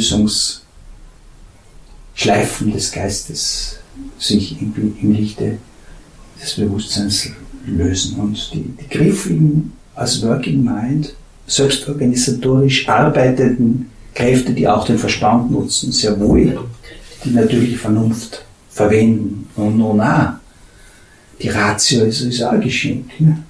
Lösungsschleifen des Geistes sich im, im Lichte des Bewusstseins lösen. Und die, die griffigen, als Working Mind, selbstorganisatorisch arbeitenden Kräfte, die auch den Verstand nutzen, sehr wohl die natürliche Vernunft verwenden. Und nun auch, die Ratio ist, ist auch ein Geschenk. Ne?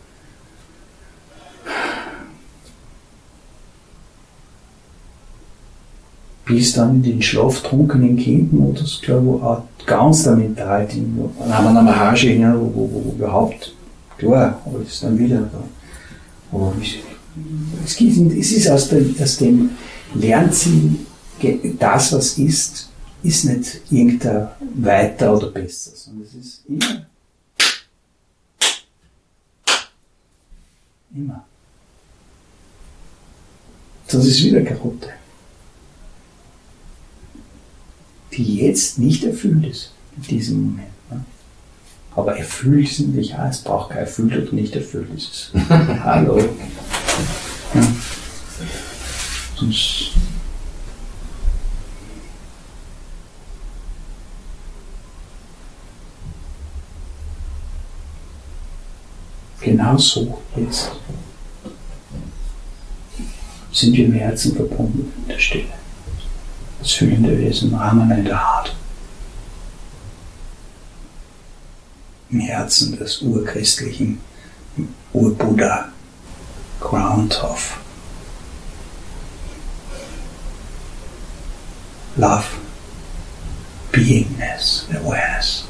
Bis dann in den schlaftrunkenen Kindmodus, glaube ich, auch ganz der Mental-Ding, dann haben wir eine Mahage, ja, wo, wo, wo überhaupt, klar, aber das ist dann wieder da. Aber es, gibt, es ist aus dem, aus dem Lernziel, das, was ist, ist nicht irgendein weiter oder besser, sondern es ist immer, immer. Das ist wieder Karotte, die jetzt nicht erfüllt ist, in diesem Moment. Ne? Aber erfüllt sind nicht, ja, es braucht kein erfüllt oder nicht erfüllt. Es ist Hallo. Ja. Sonst genau so jetzt sind wir im Herzen verbunden mit der Stille. Das fühlende Wesen, Rahmen in der Haut. Im Herzen des urchristlichen Ur-Buddha, Ground of Love, Beingness, Awareness.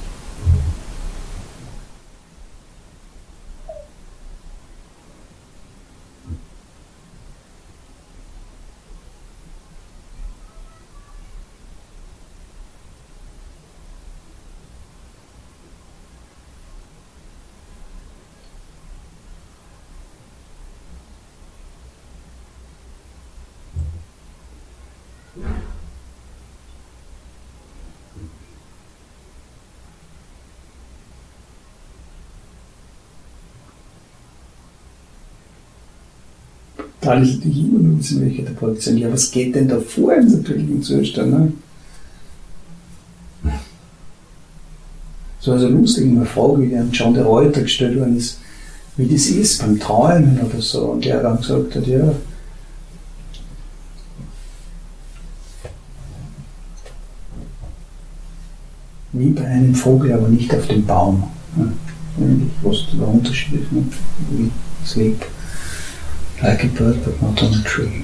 Da ist natürlich immer nur die Möglichkeit der Produktion. Ja, was geht denn da vor im natürlichen Zustand? Ne? So also lustig, eine Frage, wie dann John de Reuter gestellt worden ist, wie das ist beim Träumen oder so. Und der dann gesagt hat, ja, wie bei einem Vogel, aber nicht auf dem Baum. Ja, was der Unterschied ist, ne? Wie Sleep. Like a bird, but not on a tree.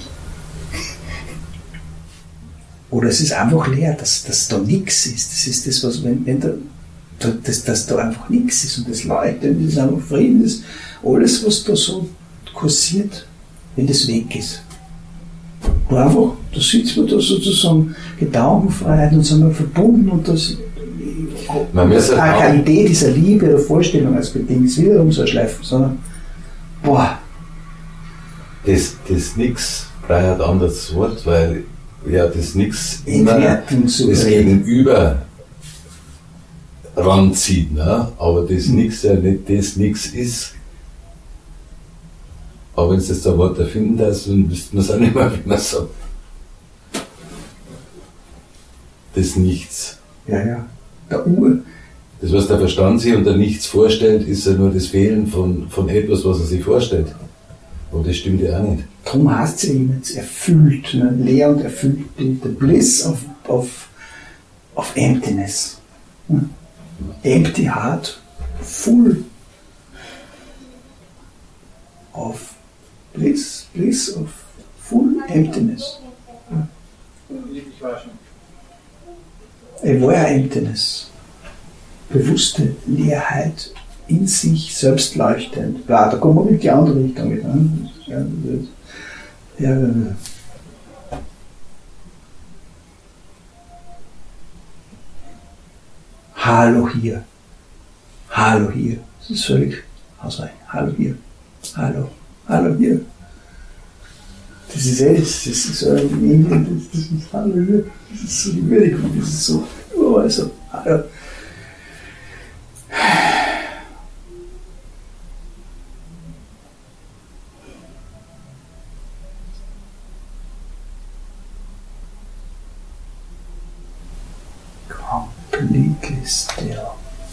Oder es ist einfach leer, dass, dass da nichts ist. Das ist das, was, wenn, wenn da, dass, dass da einfach nichts ist und das leuchtet, das ist einfach Frieden, das alles, was da so kursiert, wenn das weg ist. Und einfach, da sitzt man da sozusagen Gedankenfreiheit und sind wir verbunden und das, man das ist auch keine Idee dieser Liebe oder Vorstellung als Bedingung, ist wiederum so ein Schleifen, sondern, boah, Das, das Nix braucht ein anderes Wort, weil ja das Nix immer das Gegenüber ranzieht, ne? Aber das Nix ja nicht das Nix ist. Aber wenn es jetzt ein Wort erfinden darfst, dann wüsste man es auch nicht mehr, wie man sagt. Das Nichts. Ja, ja. Der Ur. Das, was der Verstand sich unter Nichts vorstellt, ist ja nur das Fehlen von, von etwas, was er sich vorstellt. Aber das stimmt ja auch nicht. Darum heißt es ja immer jetzt erfüllt, ne? Leer und erfüllt, the bliss of, of, of emptiness. Ne? Empty heart, full of bliss, bliss of full emptiness. Ne? Aware emptiness. Bewusste Leerheit. In sich selbst leuchtend. Ja, da kommen wir in die andere Richtung wieder. Ja, ja, ja. Hallo hier. Hallo hier. Das ist völlig ausreichend. Hallo hier. Hallo. Hallo hier. Das ist eh, das ist so in Indien, das ist Hallo hier. Das ist so die Würdigung, das ist so, oh, also, Hallo. completely still.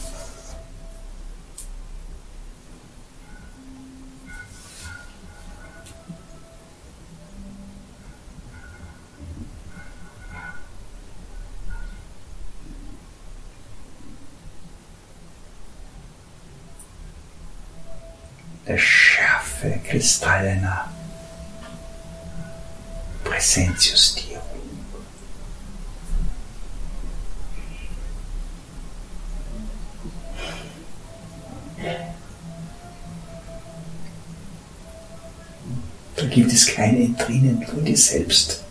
Der scharfe, kristallene Präsenzjustierung. Da gibt es keine Entrinnen, nur dir selbst.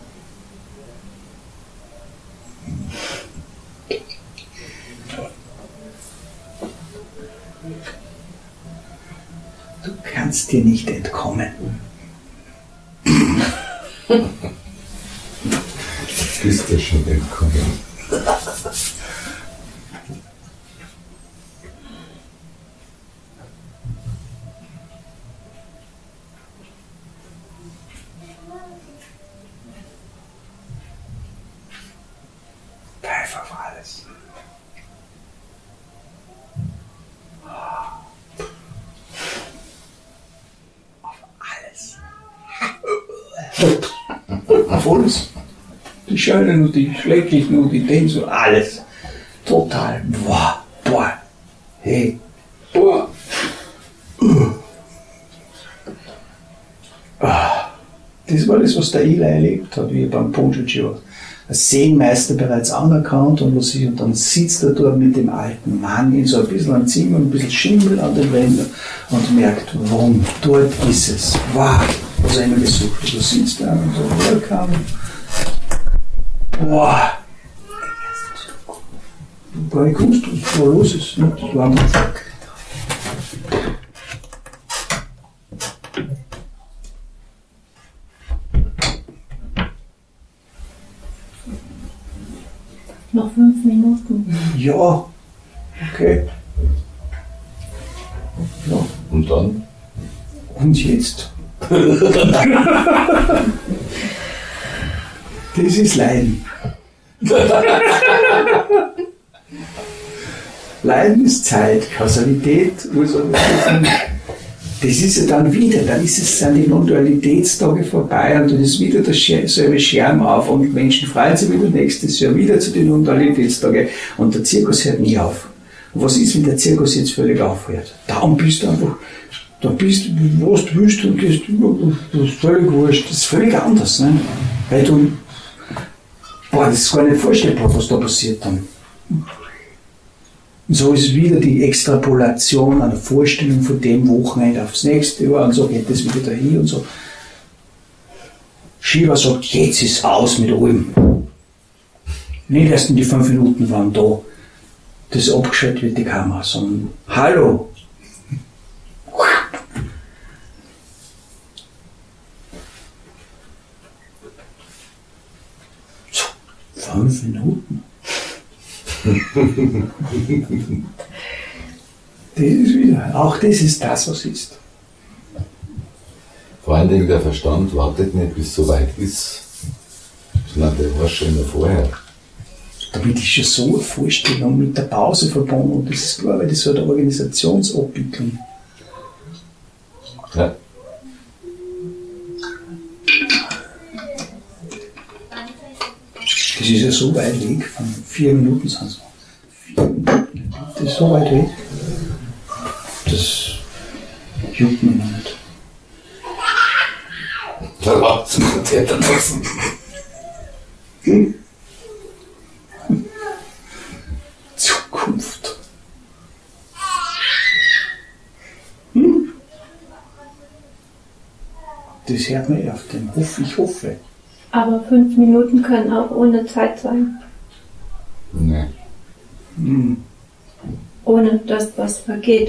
Du kannst dir nicht entkommen. Bist du schon entkommen? Pfeif auf alles. Auf alles. Auf alles. Die Schönen und die Schrecklichen und die Dings und alles. Total. Boah, boah. Hey. Boah. Das war das, was der Eli erlebt hat, wie er beim Ponchochi war. Als Seenmeister bereits anerkannt und, was ich, und dann sitzt er dort mit dem alten Mann in so ein bisschen am Zimmer, ein bisschen Schimmel an den Wänden und merkt, warum, dort ist es. Wow, was er immer gesucht hat. Da sitzt er und so, welcome. Boah. Gar nicht kommst du, was los ist. Ne? Das war einfach. Noch fünf Minuten. Ja, okay. Ja. Und dann? Und jetzt? Das ist Leiden. Leiden ist Zeit, Kausalität, Ursache. Das ist ja dann wieder, dann ist es, sind die Non-Dualitätstage vorbei und dann ist wieder derselbe Scherm auf und Menschen freuen sich wieder nächstes Jahr wieder zu den Non-Dualitätstagen und der Zirkus hört nie auf. Und was ist, wenn der Zirkus jetzt völlig aufhört? Dann bist du einfach, dann bist du, was du willst und gehst, das ist völlig wurscht, das ist völlig anders, ne? Weil du, boah, das ist gar nicht vorstellbar, was da passiert dann. Und so ist wieder die Extrapolation einer Vorstellung von dem Wochenende aufs nächste Jahr und so geht das wieder dahin und so. Shiva sagt, jetzt ist aus mit allem. Nicht erst in die fünf Minuten waren da, das abgeschaltet wird die Kamera, sondern hallo. So, fünf Minuten. Das ist wieder, auch das ist das, was ist. Vor allen Dingen der Verstand wartet nicht, bis es soweit ist, sondern der war schon immer vorher. Damit ist schon so eine Vorstellung mit der Pause verbunden und das ist klar, weil das so eine Organisationsabwicklung. Ja. Das ist ja so weit weg, von vier Minuten sind es noch. Vier Minuten. Das ist so weit weg. Das juckt mich noch nicht. Da lacht sich der da draußen. Hm? Zukunft. Hm? Das hört man auf den Hof, ich hoffe. Aber fünf Minuten können auch ohne Zeit sein. Nee. Hm. Ohne dass was vergeht.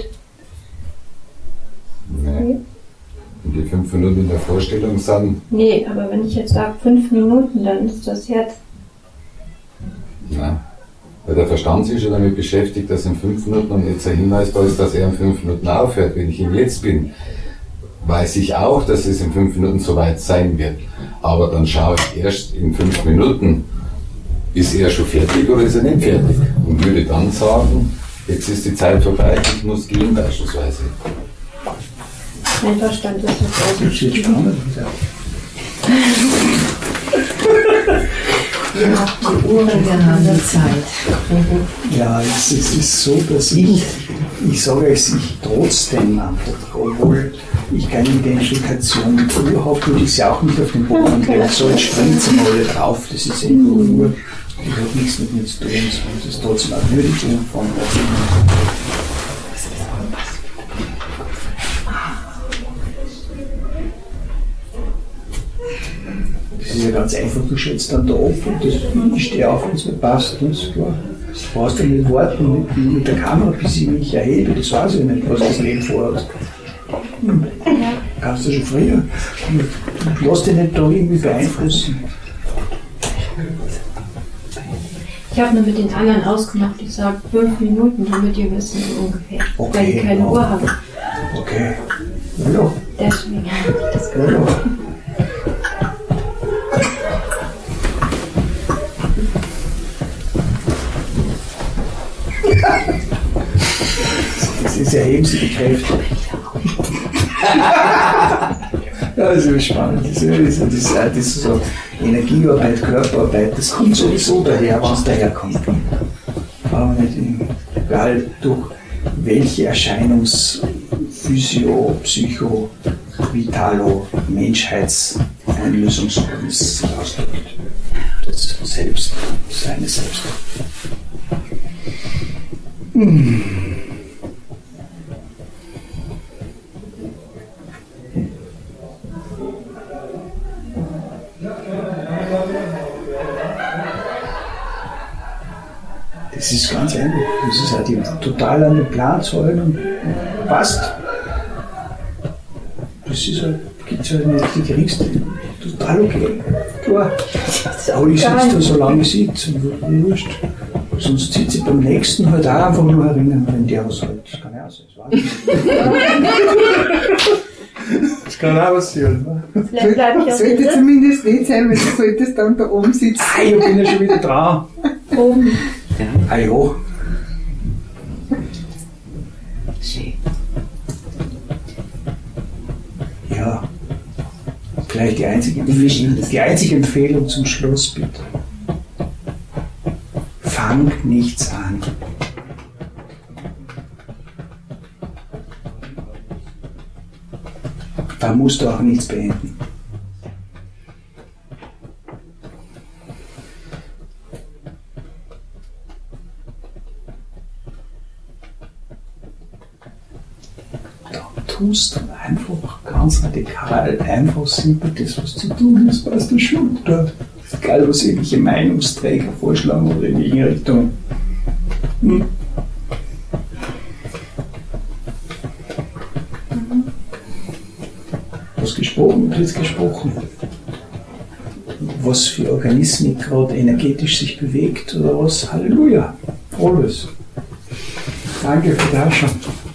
Nee. Und die fünf Minuten in der Vorstellung sind. Nee, aber wenn ich jetzt sage fünf Minuten, dann ist das jetzt. Nein. Weil der Verstand sich schon damit beschäftigt, dass in fünf Minuten und jetzt ein Hinweis da ist, dass er in fünf Minuten aufhört. Wenn ich im Jetzt bin, weiß ich auch, dass es in fünf Minuten soweit sein wird. Aber dann schaue ich erst in fünf Minuten ist er schon fertig oder ist er nicht fertig? Und würde dann sagen, jetzt ist die Zeit vorbei, ich muss gehen beispielsweise. Einverstanden ist das Das ist jetzt spannend. Ihr habt die Uhren, wir haben die Zeit. Ja, es, es ist so, dass ich, ich sage es ich trotzdem einfach, obwohl ich keine Identifikation früher habe, würde ich sie auch nicht auf den Boden legen. So, jetzt springt sie mal alle drauf, das ist irgendwo nur, ich habe nichts mit mir zu tun, sondern das ist trotzdem eine Würdigung von das ist ja ganz einfach, du schätzt dann da auf und das, ich stehe auf, wenn es mir passt, das ist klar. Du brauchst ja nicht warten mit, mit der Kamera, bis ich mich erhebe, das weiß ich nicht, was das Leben vorhat. Hm. Kannst du schon früher. Lass dich nicht da irgendwie beeinflussen. Ich habe nur mit den anderen ausgemacht, ich sage fünf Minuten, damit ihr wissen so ungefähr. Okay, weil ich keine ja. Uhr habe. Okay. Ja, Deswegen habe ich das ja, gemacht. ja. Das ist erheben sie die Kräfte. Ja, das ist spannend. Das ist, das ist, das ist so Energiearbeit, Körperarbeit, das kommt sowieso daher, was daherkommt. Aber nicht egal durch welche Erscheinungs-, Physio-, Psycho-, Vitalo-, Menschheitseinlösungsform es sich ausdrückt. Das Selbst, seine Selbst. Hm. Das ist ganz einfach. Das ist halt die, total an den Plan zu halten und passt. Das ist halt, gibt es halt nicht, die kriegst du total okay. Klar. Aber ich sitze da so lange sitze und wurscht. Sonst sitze ich beim nächsten halt auch einfach nur erinnern, wenn der was halt. Das kann ja auch sein. Das kann auch passieren. Ne? Vielleicht bleibe ich auch Sollte hier zumindest nicht sein, weil du solltest dann da oben sitzen. Ah, ich bin ja schon wieder dran. oben. Ah ja. Schön. Ja. Vielleicht die einzige, Empfehlung, die einzige Empfehlung zum Schluss, bitte. Fang nichts an. Da musst du auch nichts beenden. Da tust du einfach ganz radikal, einfach simpel das, was zu tun ist, was du schon dort. Egal, was irgendwelche Meinungsträger vorschlagen oder in irgendeine Richtung. Hm. Was gesprochen wird, wird gesprochen. Was für Organismen gerade energetisch sich bewegt oder was. Halleluja. Alles. Danke für die Herrschaft.